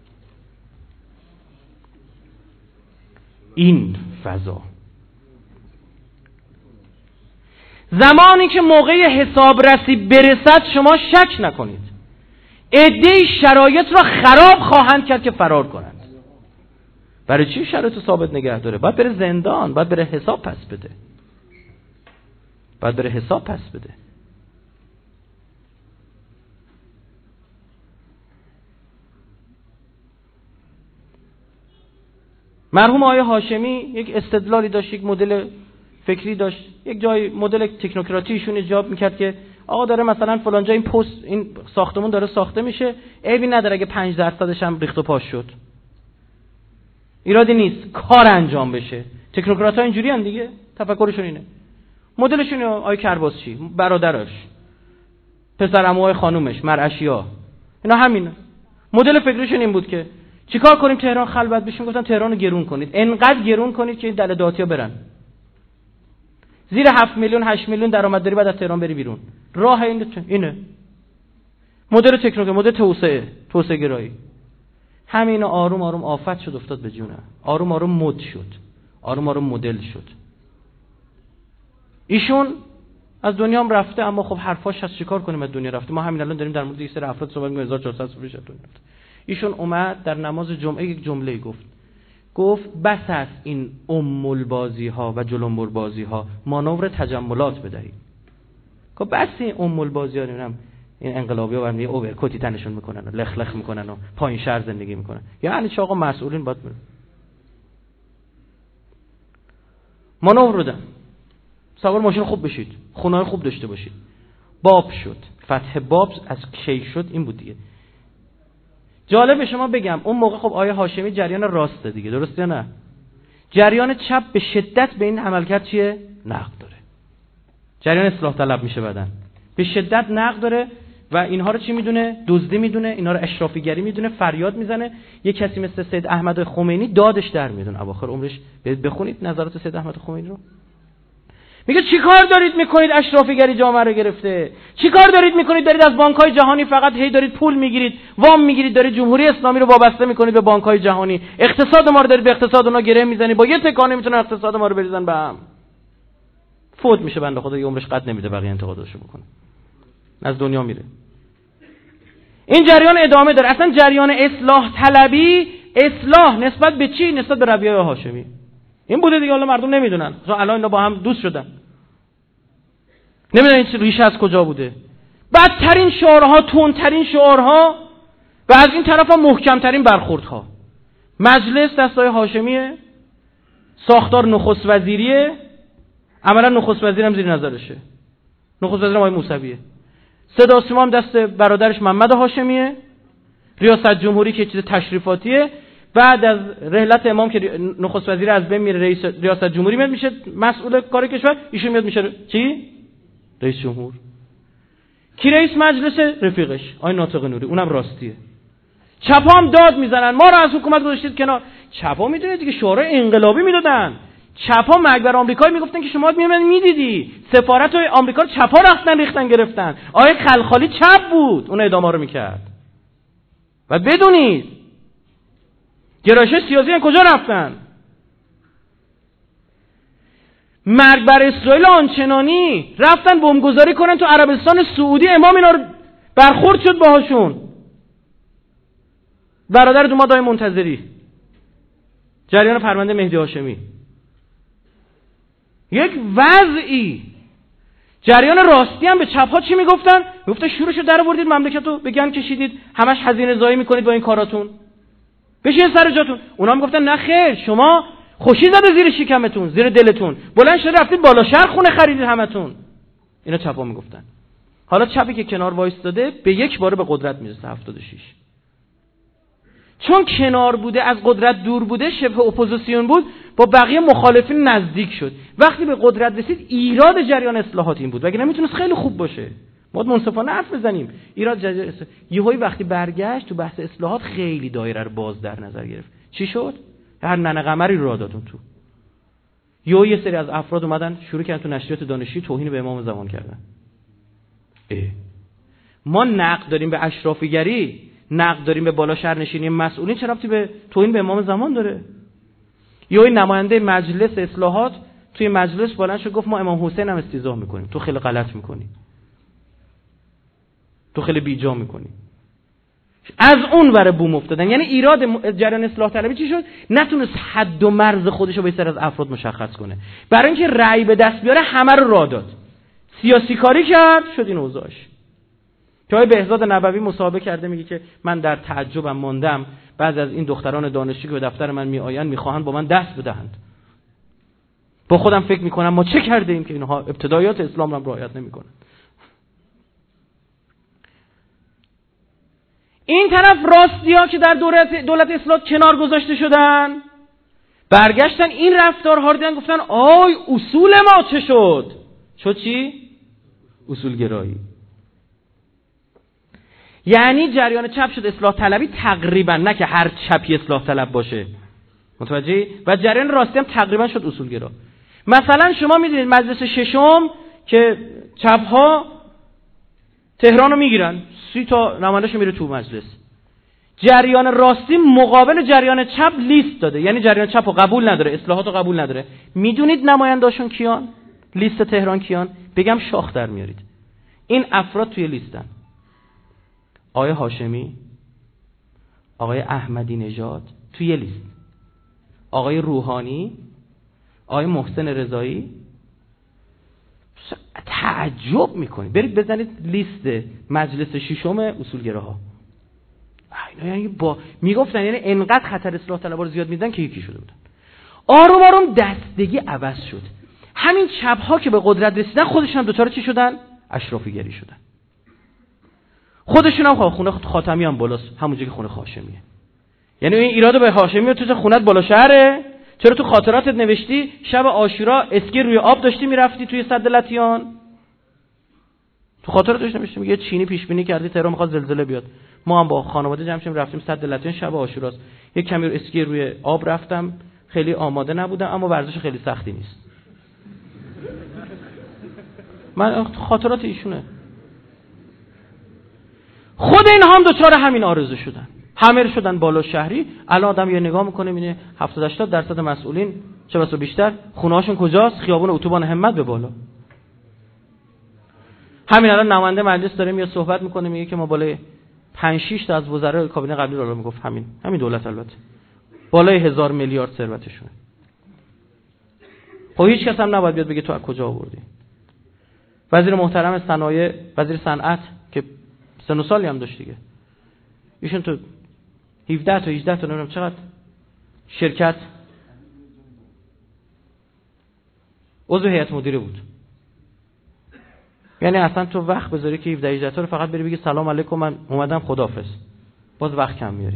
این فضا زمانی که موقع حسابرسی برسد شما شک نکنید عده‌ای شرایط را خراب خواهند کرد که فرار کنند. برای چی شرایط ثابت نگه داره؟ باید بره زندان، باید بره حساب پس بده. مرحوم آقای هاشمی یک استدلالی داشت، یک مدل فکری داشت، یک جای مدل تکنوکراتیشون ایجاب میکرد که آقا داره مثلا فلان جا این ساختمون داره ساخته میشه، عیبی نداره اگه 5% هم ریخت و پاش شد، ایرادی نیست، کار انجام بشه. تکنوکرات‌ها اینجوری ان دیگه، تفکرشون اینه. مدلشون آقای کرباسچی، برادرش، پسرعموهای خانومش، مرعشی‌ها، اینا همینه. مدل فکریشون این بود که چیکار کنیم تهران خلوت بشیم؟ گفتن تهران رو گرون کنید، انقدر گرون کنید که دل داتیا برن. زیر 7 میلیون 8 میلیون درآمد داری بعد از تهران بری بیرون. راه اینه. مدل تکنولوژی، مدل توسعه گرایی. همین آروم آروم آفت شد افتاد به جونه. آروم آروم مد شد. آروم آروم مدل شد. ایشون از دنیا هم رفته، اما خب حرفاش هست چیکار کنیم، از دنیا رفته. ما همین الان داریم در مورد یک سری افراد صحبت می‌کنیم 1400 سال پیش دنیا رفته. ایشون اومد در نماز جمعه یک جمله گفت بس است این البازی ها و جلنبر بازی ها، مانور تجملات بدهید. خب بس این البازی ها، نمیدونم این انقلابی ها برام یه اوورکوتی تنشون میکنن و لخ لخ میکنن و پایین شهر زندگی میکنن. یعنی چه آقا مسئولین باید مانور رو دادن. سوار ماشین خوب بشید، خونه‌های خوب داشته باشید. باب شد. فتح باب از کی شد این بود دیگه. جالب شما بگم اون موقع خب آیه هاشمی جریان راسته دیگه، درسته یا نه؟ جریان چپ به شدت به این عملکرد چیه؟ نقد داره. جریان اصلاح طلب میشه بعدن. به شدت نقد داره و اینها رو چی میدونه؟ دزدی میدونه، اینا رو اشرافیگری میدونه، فریاد میزنه. یه کسی مثل سید احمد خمینی دادش در میدونه اواخر عمرش. بخونید نظرات سید احمد خمینی رو. میگه چیکار دارید میکنید؟ اشرافیگری جامعه رو گرفته. چیکار دارید میکنید؟ دارید از بانک‌های جهانی فقط هی دارید پول میگیرید، وام میگیرید، دارید جمهوری اسلامی رو وابسته میکنید به بانک‌های جهانی. اقتصاد ما رو دارید به اقتصاد اونها گره میزنید. با یه تکانه میتونن اقتصاد ما رو بریزن به هم. فوت میشه بنده خدا، یه عمرش قد نمیده بقیه انتقاداشو بکنه. از دنیا میره. این جریان ادامه داره. اصلا جریان اصلاح طلبی، اصلاح نسبت به چی؟ نسبت به ربیعه هاشمی. این بوده دیگه، حالا مردم نمیدونن. الان اینا با هم دوست شدن. نمیدونن این ریشه از کجا بوده. بدترین شعارها، تندترین شعارها و از این طرف هم محکمترین برخوردها. مجلس دستای هاشمیه، ساختار نخست وزیریه، عملا نخست وزیرم زیر نظرشه. نخست وزیرم آقای موسویه. صدا و سیما هم دست برادرش محمد هاشمیه. ریاست جمهوری که چیز تشریفاتیه. بعد از رحلت امام که نخست وزیر از بین میره، رئیس ریاست جمهوری میاد میشه مسئول کار کشور، ایشون میاد میشه چی؟ رئیس جمهور. کی رئیس مجلس؟ رفیقش آقای ناطق نوری، اونم راستیه. چپا هم داد میزنن ما رو از حکومت گذاشتید کنار. چپا میدونید دیگه شورای انقلابی میدادن. چپا مگبر آمریکایی میگفتن که شما میدیدی سفارت آمریکا چپا رفتن ریختن گرفتن. آقای خلخالی چپ بود، اون ادامه رو میکرد. و بدونید گرایش سیاسی کجا رفتن؟ مرگ بر اسرائیل آنچنانی رفتن بمبگذاری کنن تو عربستان سعودی، امام اینا رو برخورد شد باهاشون. برادر دومادای منتظری، جریان پرونده مهدی هاشمی، یک وضعی. جریان راستی هم به چپ‌ها چی میگفتن؟ میگفتن شورشو در آوردید، مملکتو به گند کشیدید، همش هزینه زایی میکنید با این کاراتون، بشین سر جاتون. اونا میگفتن نه خیر، شما خوشی زده زیر شکمتون، زیر دلتون، بلند شده رفتید بالا شهر خونه خریدید همتون. اینا چپا میگفتن. حالا چپی که کنار وایستاده به یک باره به قدرت میرسه 76. چون کنار بوده، از قدرت دور بوده، شبه اپوزیسیون بود، با بقیه مخالفین نزدیک شد. وقتی به قدرت رسید ایراد جریان اصلاحات این بود، وگرنه میتونست خیلی خوب باشه. ما منصفانه حرف بزنیم. ایراد جریان یهویی وقتی برگشت تو بحث اصلاحات خیلی دایره رو باز در نظر گرفت. چی شد؟ هر ننه قمری رو دادون تو. یه سری از افراد اومدن شروع کردن تو نشریات دانشجویی توهین به امام زمان کردن. ما نقد داریم به اشرافیگری، نقد داریم به بالا شهرنشینی مسئولین، چرا ربطی به توهین به امام زمان داره؟ یه نماینده مجلس اصلاحات توی مجلس بلند شد گفت ما امام حسین هم استیضاح میکنیم، تو خیلی غلط میکنی، تو خیلی بیجا میکنی. از اون ور بوم افتادن. یعنی ایراد جریان اصلاح طلبی چی شد؟ نتونست حد و مرز خودش رو به سر از افراد مشخص کنه. برای اینکه رأی به دست بیاره همه رو راه داد، سیاسی کاری کرد، شد این اوضاعش. جای بهزاد نبوی مصاحبه کرده میگه که من در تعجبم ماندم، بعضی از این دختران دانشجو که به دفتر من میآیند میخواهند با من دست بدهند. با خودم فکر میکنم ما چه کرده ایم که اینها ابتدایات اسلام رو رعایت نمیکنن. این طرف راستی‌ها که در دولت اصلاح کنار گذاشته شدن، برگشتن این رفتارها رو دیدن، گفتن آی اصول ما چه شد؟ شد چی؟ اصولگرایی. یعنی جریان چپ شد اصلاح طلبی تقریبا، نه که هر چپی اصلاح طلب باشه، متوجهی؟ و جریان راستی هم تقریبا شد اصولگرا. مثلا شما میدونید مجلس ششم که چپ‌ها تهران رو میگیرن، 30 تا نماینده‌شو میره تو مجلس. جریان راستی مقابل جریان چپ لیست داده، یعنی جریان چپ رو قبول نداره، اصلاحات رو قبول نداره. میدونید نماینده‌شون کیان؟ لیست تهران کیان؟ بگم شاخ در میارید. این افراد توی لیستن: آقای هاشمی، آقای احمدی نژاد توی لیست، آقای روحانی، آقای محسن رضایی. تعجب میکنید، برید بزنید لیست مجلس ششم اصولگراها. اینا یعنی میگفتن یعنی انقدر خطر اصلاح طلبها رو زیاد میدن که یکی شده بودن. آروم آروم دستگی عوض شد. همین چپ‌ها که به قدرت رسیدن خودشون هم دوچار چی شدن؟ اشرافی گری شدن. خودشون هم خونه خاتمی هم بالاست، همونجوری که خونه هاشمیه. یعنی این ایرادو به هاشمی تو خونت بالا شهره، چرا تو خاطراتت نوشتی شب عاشورا اسکی روی آب داشتی میرفتی توی سد لطیان؟ تو خاطراتش نوشته میگه چینی پیش بینی کردی تهران میخواد زلزله بیاد. ما هم با خانواده جمع شدیم رفتیم سد لطیان شب عاشوراست. یک کمی رو اسکی روی آب رفتم، خیلی آماده نبودم اما ورزش خیلی سختی نیست. من خاطرات ایشونه. خود این هم دوچار همین آرزو شدن، همه شدن بالا شهری. الان آدم یه نگاه میکنه میبینه 70-80% مسئولین چه بسا بیشتر خونه‌هاشون کجاست؟ خیابون اتوبان همت به بالا. همین الان نماینده مجلس داره میاد صحبت میکنه میگه که ما بالای 5-6 تا از وزرای کابینه قبلی رو میگفت همین دولت البته بالای 1000 میلیارد ثروتشونه. خب هیچ کس هم نباید بیاد بگه تو از کجا آوردی. وزیر محترم صنایع، وزیر صنعت که سن و سالی هم داشت دیگه، ایشون تو 17 تا 18 تا نمیدونم چقدر شرکت عضو هیئت مدیره بود. یعنی اصلا تو وقت بذاری که 17 تا رو فقط بری بگی سلام علیکم من اومدم خداحافظ، باز وقت کم میاری.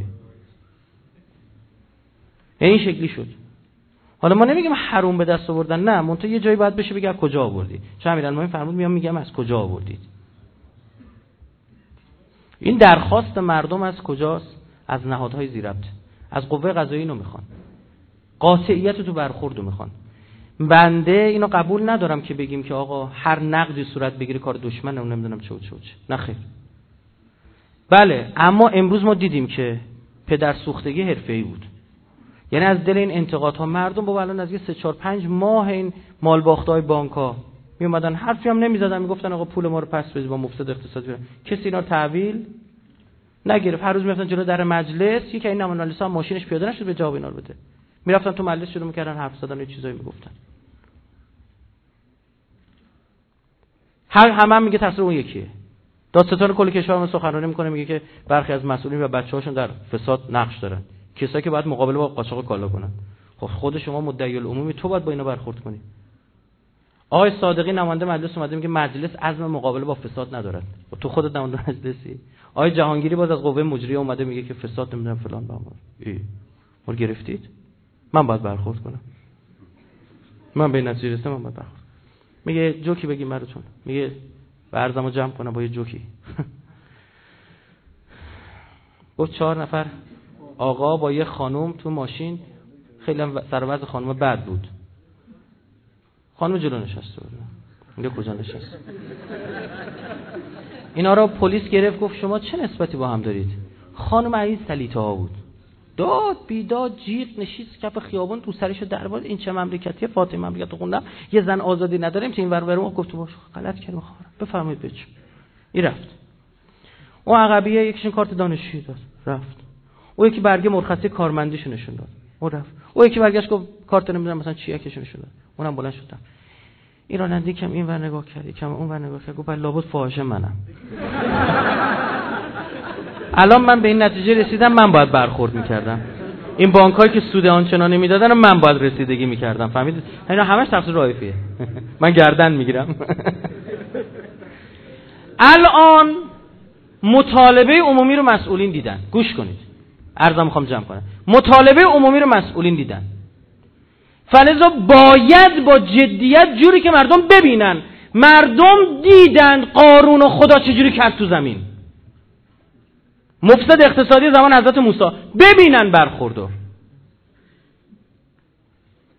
یعنی این شکلی شد. حالا ما نمیگیم حروم به دست آوردن، نه، منتها یه جایی باید بشه بگی از کجا آوردی. چون امیرالمومنین فرمود میگم از کجا آوردید. این درخواست مردم از کجاست؟ از نهادهای ذی‌ربط، از قوه قضاییه. اینو میخوان، قاطعیت تو برخوردو میخوان. بنده اینو قبول ندارم که بگیم که آقا هر نقدی صورت بگیره کار دشمنه، اون نمیدونم چه. نه خیر. بله، اما امروز ما دیدیم که پدر سوختگی حرفه‌ای بود. یعنی از دل این انتقادها مردم با الان از یه 3-4-5 ماه این مال باخته‌های بانک‌ها می اومدن حرفی هم نمی‌زدن، میگفتن آقا پول ما رو پس بدید با مفسد اقتصادی. کسی اینا رو تحویل نگرفت. هر روز میرفتن جلو در مجلس، یکی این نماینده‌ها ماشینش پیاده نشد به جواب اینا رو بده. میرفتن تو مجلس شروع می‌کردن حرف زدن و چیزایی میگفتن. همه میگه تقصیر اون یکیه. دادستان کل کشور ما سخنرانی میکنه میگه که برخی از مسئولین و بچه‌هاشون در فساد نقش دارن، کسایی که باید مقابله با قاچاق کالا کنن. خب خود شما مدعی العمومی، تو باید با اینا برخورد کنی. آقای صادقی نماینده مجلس اومده میگه مجلس عزم مقابله با فساد ندارد. و تو خودت نماینده مجلسی. آقای جهانگیری باز از قوه مجریه اومده میگه که فساد نمیدونم فلان بهمان. ما گرفتید؟ من باید برخورد کنم. من به نتیجه رسیدم من باید برخورد. میگه جوکی بگیم براتون. میگه ورزمو جمع کنم با یه جوکی. گفت 4 نفر آقا با یه خانم تو ماشین، خیلی هم سر و وضع خانم بد بود. خانم جلو نشسته بود. میگه کجا نشست؟ اینا رو پلیس گرفت، گفت شما چه نسبتی با هم دارید؟ خانم عزیز سلیطه‌ها بود. داد بیداد جیغ نشیست کف خیابون، تو سرشو درباز این چه مملکتیه؟ فاطمه مملکت خوندم، یه زن آزادی نداریم که این ور ور. گفت باش غلط کردم خواهرم، بفرمایید بچ. این رفت. اون عقبیه یکیشون کارت دانشجویی داد، رفت. اون یکی برگه مرخصی کارمندیشو نشون داد، اون رفت. اون یکی برگشت گفت کارت نمیدونم مثلا چیه کشون نشون داد، اونم بلند شد. این راننده کم این ور نگاه کرد، کم اون ور نگاه کرد، گفت لابد فاحشه منم. الان من به این نتیجه رسیدم من باید برخورد میکردم. این بانکایی که سود آنچنانی میدادن من باید رسیدگی میکردم. فهمیدید؟ اینا همش تقصیر رائفیه. من گردن میگیرم. الان مطالبه عمومی رو مسئولین دیدن. گوش کنید. عرضم میخوام جمع کنم. مطالبه عمومی رو مسئولین دیدن. فلذا باید با جدیت جوری که مردم ببینن. مردم دیدن قارون و خدا چجوری کرد تو زمین. مفسد اقتصادی زمان حضرت موسی، ببینن برخوردو.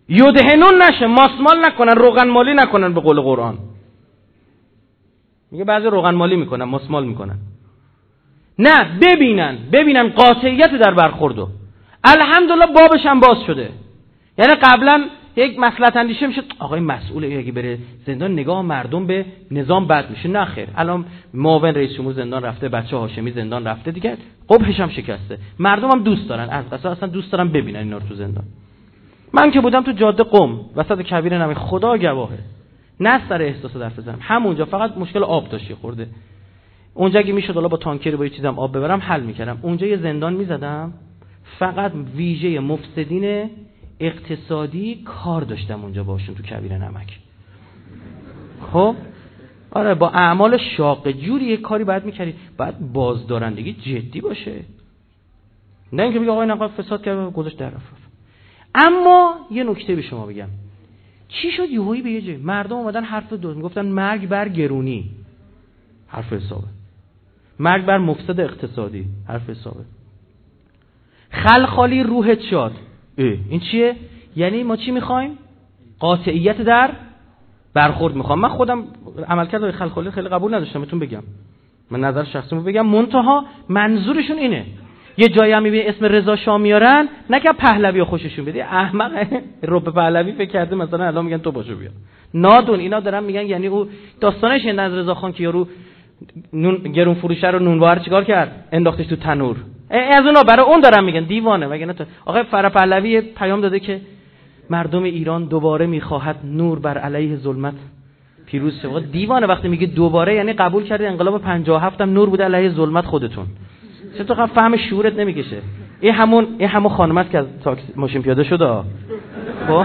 یدهنون نشه، ماسمال نکنن، روغن مالی نکنن به قول قرآن. میگه بعضی روغن مالی میکنن، ماسمال میکنن. نه، ببینن قاطعیت در برخوردو. الحمدلله بابش هم باز شده. یعنی قبلا یک مصلحت اندیشه میشه آقای مسئول اگه بره زندان نگاه مردم به نظام بد میشه. نه خیر، الان معاون رئیس جمهور زندان رفته، بچه هاشمی زندان رفته دیگه، قبحش هم شکسته. مردم هم دوست دارن، از قصد اصلا دوست دارن ببینن اینا رو تو زندان. من که بودم تو جاده قم وسط کویر نمی، خدا گواهه، نه سر احساس حرف بزنم، همونجا فقط مشکل آب داشت خورده. اونجا اگه میشد حالا با تانکر با یه چیزام آب ببرم حل میکردم. اونجا یه زندان میزدم، فقط ویژه مفسدین اقتصادی کار داشتم اونجا باشون تو کویر نمک. خب آره، با اعمال شاق جوری یه کاری باید میکردی، باید بازدارندگی جدی باشه، نه اینکه بگه آقای نقاب فساد کرد گذاشت در رفت. اما یه نکته به شما بگم، چی شد یهویی به یه جای مردم اومدن حرف دو میگفتن مرگ بر گرونی، حرف حسابه، مرگ بر مفسد اقتصادی، حرف حسابه، خلخالی روحت شاد. این چیه؟ یعنی ما چی میخوایم؟ قاطعیت در برخورد میخوام. من خودم عملکرد خلخالی خیلی قبول نداشتم، بهتون بگم، من نظر شخصیمو بگم، منتها منظورشون اینه. یه جایی هم میبینی اسم رضا شاه میارن، نه که پهلوی خوششون بده، احمق رب پهلوی فکر کرده مثلا الان میگن تو باشو بیا. نادون اینا دارن میگن، یعنی او داستانش این از رضا خان که یارو گرون فروشه رو نونوار چیکار کرد؟ انداختش تو تنور. از اونا برای اون دارن میگن دیوانه. وگرنه تو آقای فرح پهلوی پیام داده که مردم ایران دوباره میخواهد نور بر علیه ظلمت پیروز شه. دیوانه وقتی میگه دوباره یعنی قبول کردی انقلاب 57 هم نور بوده علیه ظلمت خودتون. چطور فهم شعورت نمیکشه؟ این همون خانم است که از تاکسی ماشین پیاده شده. خب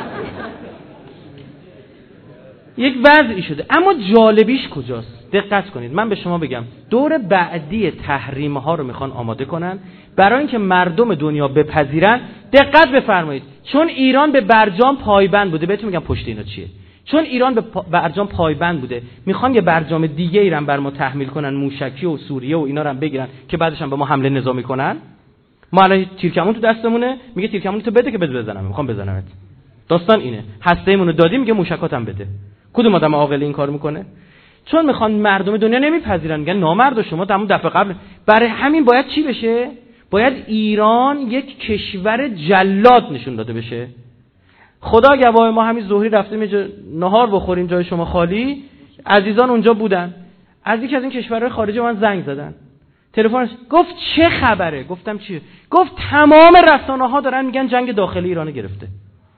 یک وضعی شده. اما جالبیش کجاست؟ دقت کنید، من به شما بگم دور بعدی تحریم ها رو میخوان آماده کنن برای اینکه مردم دنیا بپذیرن. دقت بفرمایید، چون ایران به برجام پایبند بوده، بهتون میگم پشت اینا چیه. چون ایران به برجام پایبند بوده، میخوان یه برجام دیگه ایران بر ما تحمیل کنن، موشکی و سوریه و اینا رو هم بگیرن که بعدش هم به ما حمله نظامی کنن. ما الان تیرکمون تو دستمونه، میگه تیرکمون تو بده که بزنم، میخوام بزنمت. داستان اینه، هسته‌مون رو دادی، میگه موشکاتم بده. کدوم آدم عاقل این کارو میکنه؟ چون میخوان مردم دنیا نمیپذیرن، میگن نامرد شما تمام دفعه قبل. برای همین باید چی بشه؟ باید ایران یک کشور جلاد نشون داده بشه. خدا گواه، ما همین ظهری رفتیم یه جا نهار بخوریم جای شما خالی، عزیزان اونجا بودن، از یکی از این کشورهای خارجی من زنگ زدن، تلفن گفت چه خبره؟ گفتم چیه؟ گفت تمام رسانه‌ها دارن میگن جنگ داخلی ایران گرفته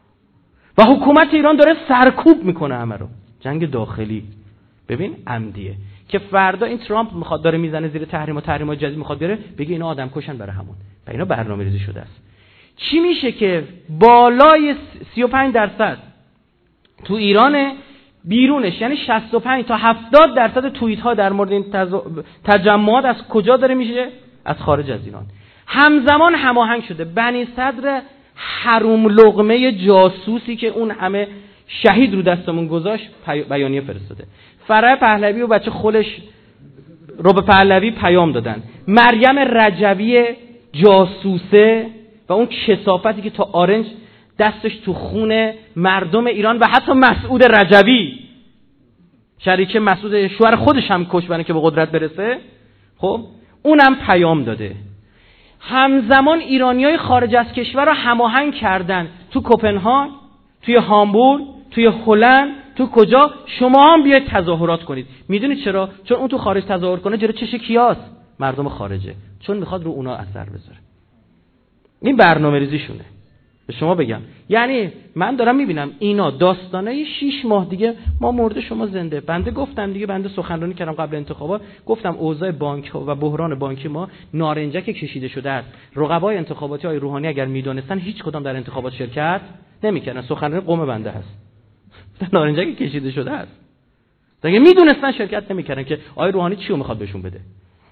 و حکومت ایران داره سرکوب میکنه همه رو. جنگ داخلی ببین عمدیه که فردا این ترامپ میخواد داره میزنه زیر تحریم جدید میخواد بیاره، بگه اینا آدم کشن برای همون و اینا برنامه‌ریزی شده است. چی میشه که بالای 35% تو ایران، بیرونش یعنی 65 تا 70% توییت ها در مورد این تجمعات از کجا داره میشه؟ از خارج از ایران. همزمان هماهنگ شده. بنی صدر حروم لقمه جاسوسی که اون همه شهید رو دستمون گذاشت بیانیه فرستاده. فرح پهلوی و بچه خولش رب پهلوی پیام دادن. مریم رجوی جاسوسه و اون کثافتی که تا آرنج دستش تو خون مردم ایران و حتی مسعود رجوی شریک مسعود شوهر خودش هم کش برای که به قدرت برسه، خب اونم پیام داده. همزمان ایرانیای خارج از کشور رو هماهنگ کردن تو کوپنهاگ، توی هامبورگ، توی هلند، تو کجا شما هم بیاید تظاهرات کنید. میدونید چرا؟ چون اون تو خارج تظاهر کنه جلوی چش کیاست؟ مردم خارجه، چون میخواد رو اونا اثر بذاره. این برنامه‌ریزیشونه. به شما بگم، یعنی من دارم میبینم اینا داستانه 6 ماه دیگه ما مرده شما زنده. بنده گفتم دیگه، بنده سخنرانی کردم قبل انتخابات، گفتم اوضاع بانک و بحران بانکی ما نارنجک کشیده شده است. رقبای انتخاباتی های روحانی اگر میدونستان هیچ کدام در انتخابات شرکت نمیکردن. سخنرانی قم بنده هست. نارنجک کشیده شده است. اگه میدونستان شرکت نمیکردن که آقای روحانی چی رو میخواد بهشون بده.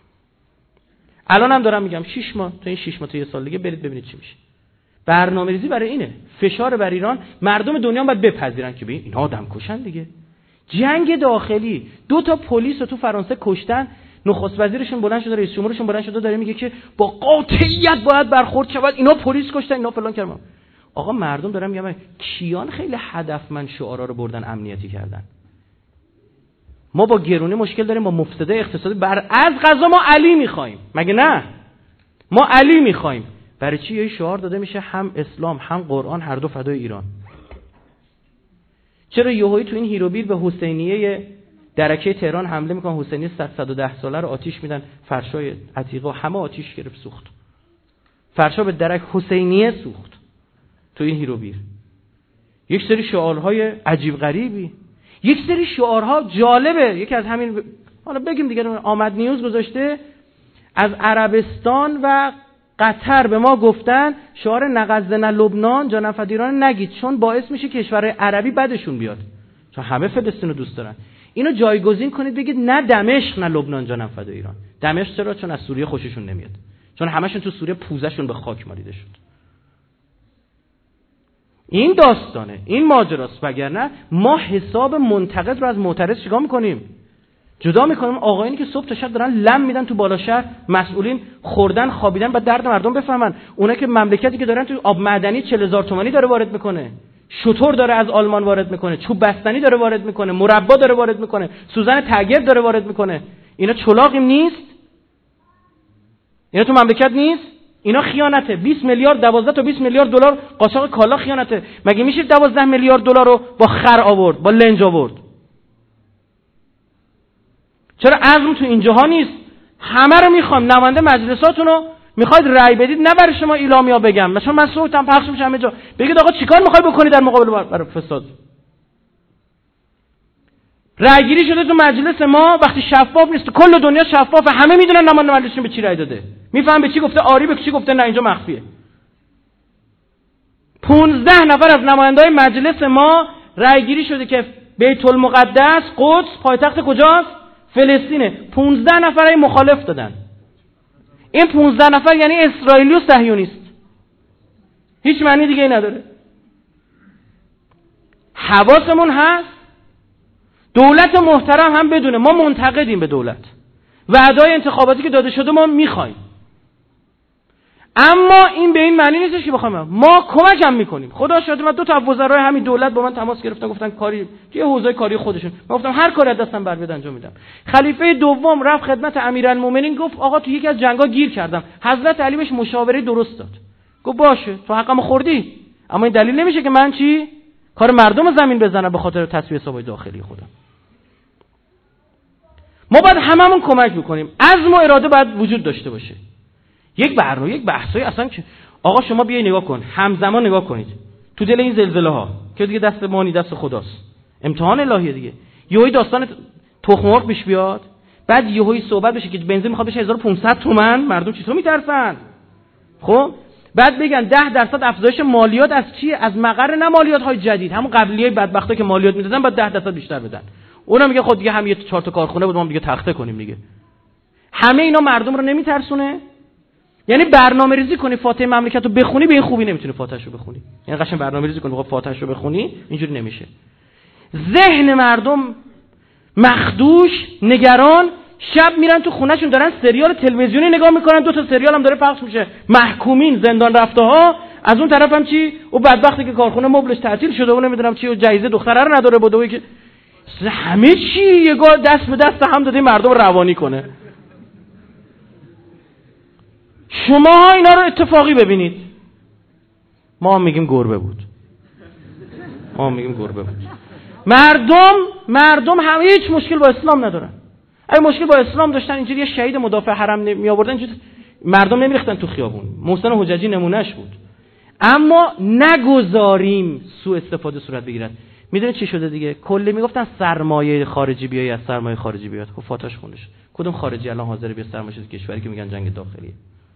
الان هم دارم میگم 6 ماه تا این 6 ماه تا یه سال دیگه برید ببینید چی میشه. برنامه‌ریزی برای اینه، فشار بر ایران، مردم دنیا باید بپذیرن که ببین اینا آدم کشن دیگه. جنگ داخلی، 2 تا پلیس رو تو فرانسه کشتن، نخست وزیرشون بلند شده، رئیس جمهورشون بلند شده داره میگه که با قاطعیت باید برخورد شود، اینا پلیس کشتن، اینا فلان کردن. آقا مردم دارن میگن کیان خیلی هدفمند شعارا رو بردن امنیتی کردن. ما با گرونی مشکل داریم، با مفسده اقتصادی. از قضا ما علی میخوایم، مگه نه؟ ما علی میخوایم. برای چی یه شعار داده میشه هم اسلام هم قرآن هر دو فدای ایران؟ چرا یهویی تو این هیروبیر به حسینیه درکه تهران حمله میکنن، حسینیه 110 ساله رو آتیش میدن، فرشای عتیقه همه آتیش گرفت سوخت، فرشا به درک حسینیه سوخت تو این هیروبیر. یک سری شعارهای عجیب غریبی، یک سری شعارها جالبه. یکی از همین حالا بگیم دیگه، آمد نیوز گذاشته از عربستان و قطر به ما گفتن شعار نغزنا لبنان جانم فدای ایران نگید، چون باعث میشه کشورهای عربی بدشون بیاد، چون همه فلسطین رو دوست دارن. اینو جایگزین کنید بگید نه دمشق نه لبنان جانم فدای ایران. دمشق چرا؟ چون از سوریه خوششون نمیاد، چون همشون تو سوریه پوزشون به خاک مالیده شد. این داستانه، این ماجراست. وگرنه ما حساب منتقد رو از معترض چیکار میکنیم؟ جدا میکنیم. آقایانی که صبح تا شب دارن لم میدن تو بالا شهر، مسئولین خوردن خوابیدن بعد درد مردم بفهمن. اونا که مملکتی که دارن تو آب معدنی 40,000 تومانی داره وارد میکنه، شتر داره از آلمان وارد میکنه، چوب بستنی داره وارد میکنه، مربا داره وارد میکنه، سوزن تگرگ داره وارد میکنه. اینا چلاقیم نیست؟ اینا تو مملکت نیست؟ اینا خیانته. 20 میلیارد 12 تا 20 میلیارد دلار قاچاق کالا خیانته. مگه میشه 12 میلیارد دلار رو با خر آورد، با لنج آورد؟ چرا عزم تو اینجاها نیست؟ همه رو میخوام، نماینده مجلساتون رو میخواید رأی بدید، نه برای شما ایلامیا بگم، مثلا من صوتم پخش میشه همه جا، بگید آقا چیکار میخوای بکنی در مقابل برای فساد. رأی گیری شده تو مجلس ما، وقتی شفاف نیست، کل دنیا شفافه، همه میدونن نماینده مجلسشون به چی رأی داده، میفهم به چی گفته آری، به چی گفته نه، اینجا مخفیه. 15 نفر از نماینده‌های مجلس ما رأی گیری شده که بیت المقدس قدس پایتخت کجاست؟ فلسطینه. 15 نفر مخالف دادن. این 15 نفر یعنی اسرائیلی و صهیونیست، هیچ معنی دیگه ای نداره. حواسمون هست دولت محترم هم بدونه ما منتقدیم به دولت، وعده‌های انتخاباتی که داده شده ما میخوایم، اما این به این معنی نیستش که بخوایم ما کمک هم میکنیم. خدا شاهد من 2 تا وزرای همین دولت با من تماس گرفتن، گفتن کاری توی حوزه کاری خودشون، من گفتم هر کاری از دستم بر بیاد انجام میدم. خلیفه دوم رفت خدمت امیرالمومنین گفت آقا تو یکی از جنگا گیر کردم، حضرت علی بهش مشاوره درست داد. گفت باشه تو حقمو خوردی، اما این دلیل نمیشه که من چی کار مردم زمین بزنم به خاطر تصفیه حسابای داخلی خودم. ما باید هممون کمک بکنیم، عزم و اراده باید وجود داشته باشه. یک برنامه، یک بحثی اصلا که آقا شما بیای نگاه کن، همزمان نگاه کنید تو دل این زلزله ها که دیگه دست ما نی دست خداست، امتحان الهیه دیگه. یهویی داستان تخم مرغ پیش بیاد، بعد یهویی صحبت بشه که بنزین میخواد بشه 1500 تومان، مردم چطور میترسن؟ خب بعد بگن 10% افزایش مالیات از چیه؟ از مقر نه مالیات های جدید، همون قبلیای بدبختا که مالیات میدادن بعد 10% بیشتر بدن. اونم میگه خود دیگه هم یه 4 تا کارخونه بود ما دیگه تخته کنیم دیگه. همه اینا مردم رو نمیترسونه؟ یعنی برنامه‌ریزی کنی فاتحه مملکت رو بخونی، به این خوبی نمیتونی فاتحه‌ش رو بخونی. یعنی قشنگ برنامه‌ریزی کنی بخوای فاتحه‌ش رو بخونی، اینجوری نمیشه. ذهن مردم مخدوش، نگران، شب میرن تو خونه‌شون دارن سریال تلویزیونی نگاه میکنن، 2 تا سریال هم داره پخش میشه، محکومین، زندان رفته‌ها، از اون طرف هم چی؟ او بدبختی که کارخونه مبلش تعطیل شده و نمیدونم چی و جایزه دختره رو نداره، بدوی که همه چی یه گار دست به دست هم داده مردم روانی کنه. شما اینا رو اتفاقی ببینید. ما هم میگیم گربه بود. مردم هم هیچ مشکل با اسلام ندارن. اگه مشکل با اسلام داشتن اینجوری یه شهید مدافع حرم می آوردن، اینجوری مردم نمیریختن تو خیابون. محسن حججی نمونهش بود. اما نگذاریم سوء استفاده صورت بگیرد. میدونید چی شده دیگه؟ کلی میگفتن سرمایه خارجی بیای، از سرمایه خارجی بیاد. خب فاتحش خوندش. کدوم خارجی الان حاضر بیاد سرمایه کشوری که میگن جنگ داخلیه؟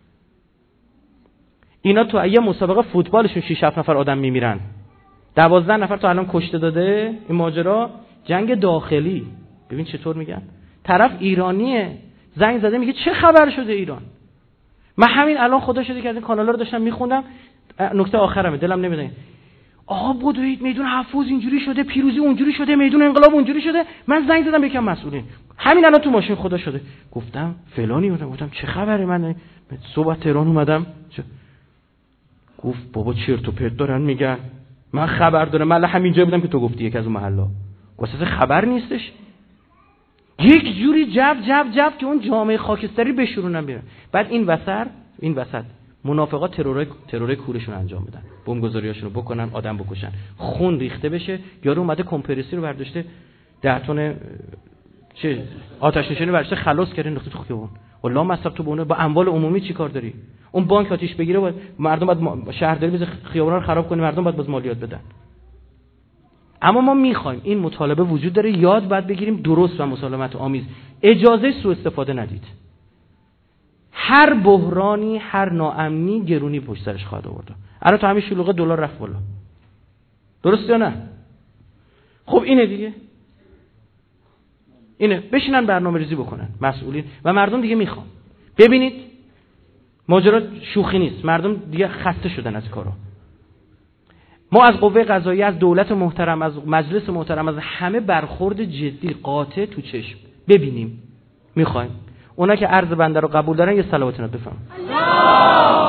اینا تو یه مسابقه فوتبالشون 6-7 نفر آدم میمیرن، 12 نفر تو الان کشته داده. این ماجرا جنگ داخلی. ببین چطور میگن، طرف ایرانیه زنگ زده میگه چه خبر شده ایران. من همین الان خدا شده که از این کانالا رو داشتم میخوندم، نکته آخرمه دلم نمیاد. آقا بدوید میدون حفوظ اینجوری شده، پیروزی اونجوری شده، میدون انقلاب اونجوری شده. من زنگ زدم به یکم مسئولین، همین الان تو ماشین خدا شده، گفتم فلانی، گفتم چه خبره، من صبح تهران اومدم. گفت بابا چرت و پرت دارن میگن، من خبر دارم، من همینجا بودم که تو گفتی یک از اون محلا. واسه خبر نیستش. یک جوری جو که اون جامعه خاکستری بشورونن بیرون. بعد این وسط منافقا ترور کورشون انجام بدن، بمبگذاریاشونو بکنن، آدم بکشن، خون ریخته بشه. یارو اومده کمپرسی رو برداشته 10 تن آتش نشانی برداشته خلاص کردن انداخته تو خیابون. والله مصرف تو با اموال عمومی چی کار داری؟ اون بانک آتش بگیره و مردم بعد شهرداری بز خیابونا رو خراب کنه، مردم بعد باز مالیات بدن. اما ما میخوایم، این مطالبه وجود داره، یاد بعد بگیریم درست و مسالمت آمیز. اجازه سوء استفاده ندید. هر بحرانی، هر ناامنی گرونی پشت سرش خواهد آورد. الان تو همین شلوغه دلار رفت بالا. درست یا نه؟ خب اینه دیگه. اینه، بشینن برنامه‌ریزی بکنن مسئولین و مردم دیگه. میخوام ببینید ماجرا شوخی نیست، مردم دیگه خسته شدن از کارا. ما از قوه قضاییه، از دولت محترم، از مجلس محترم، از همه برخورد جدی قاطع تو چشم ببینیم. میخوایم اونا که عرض بنده رو قبول دارن یه صلوات بفرمایید.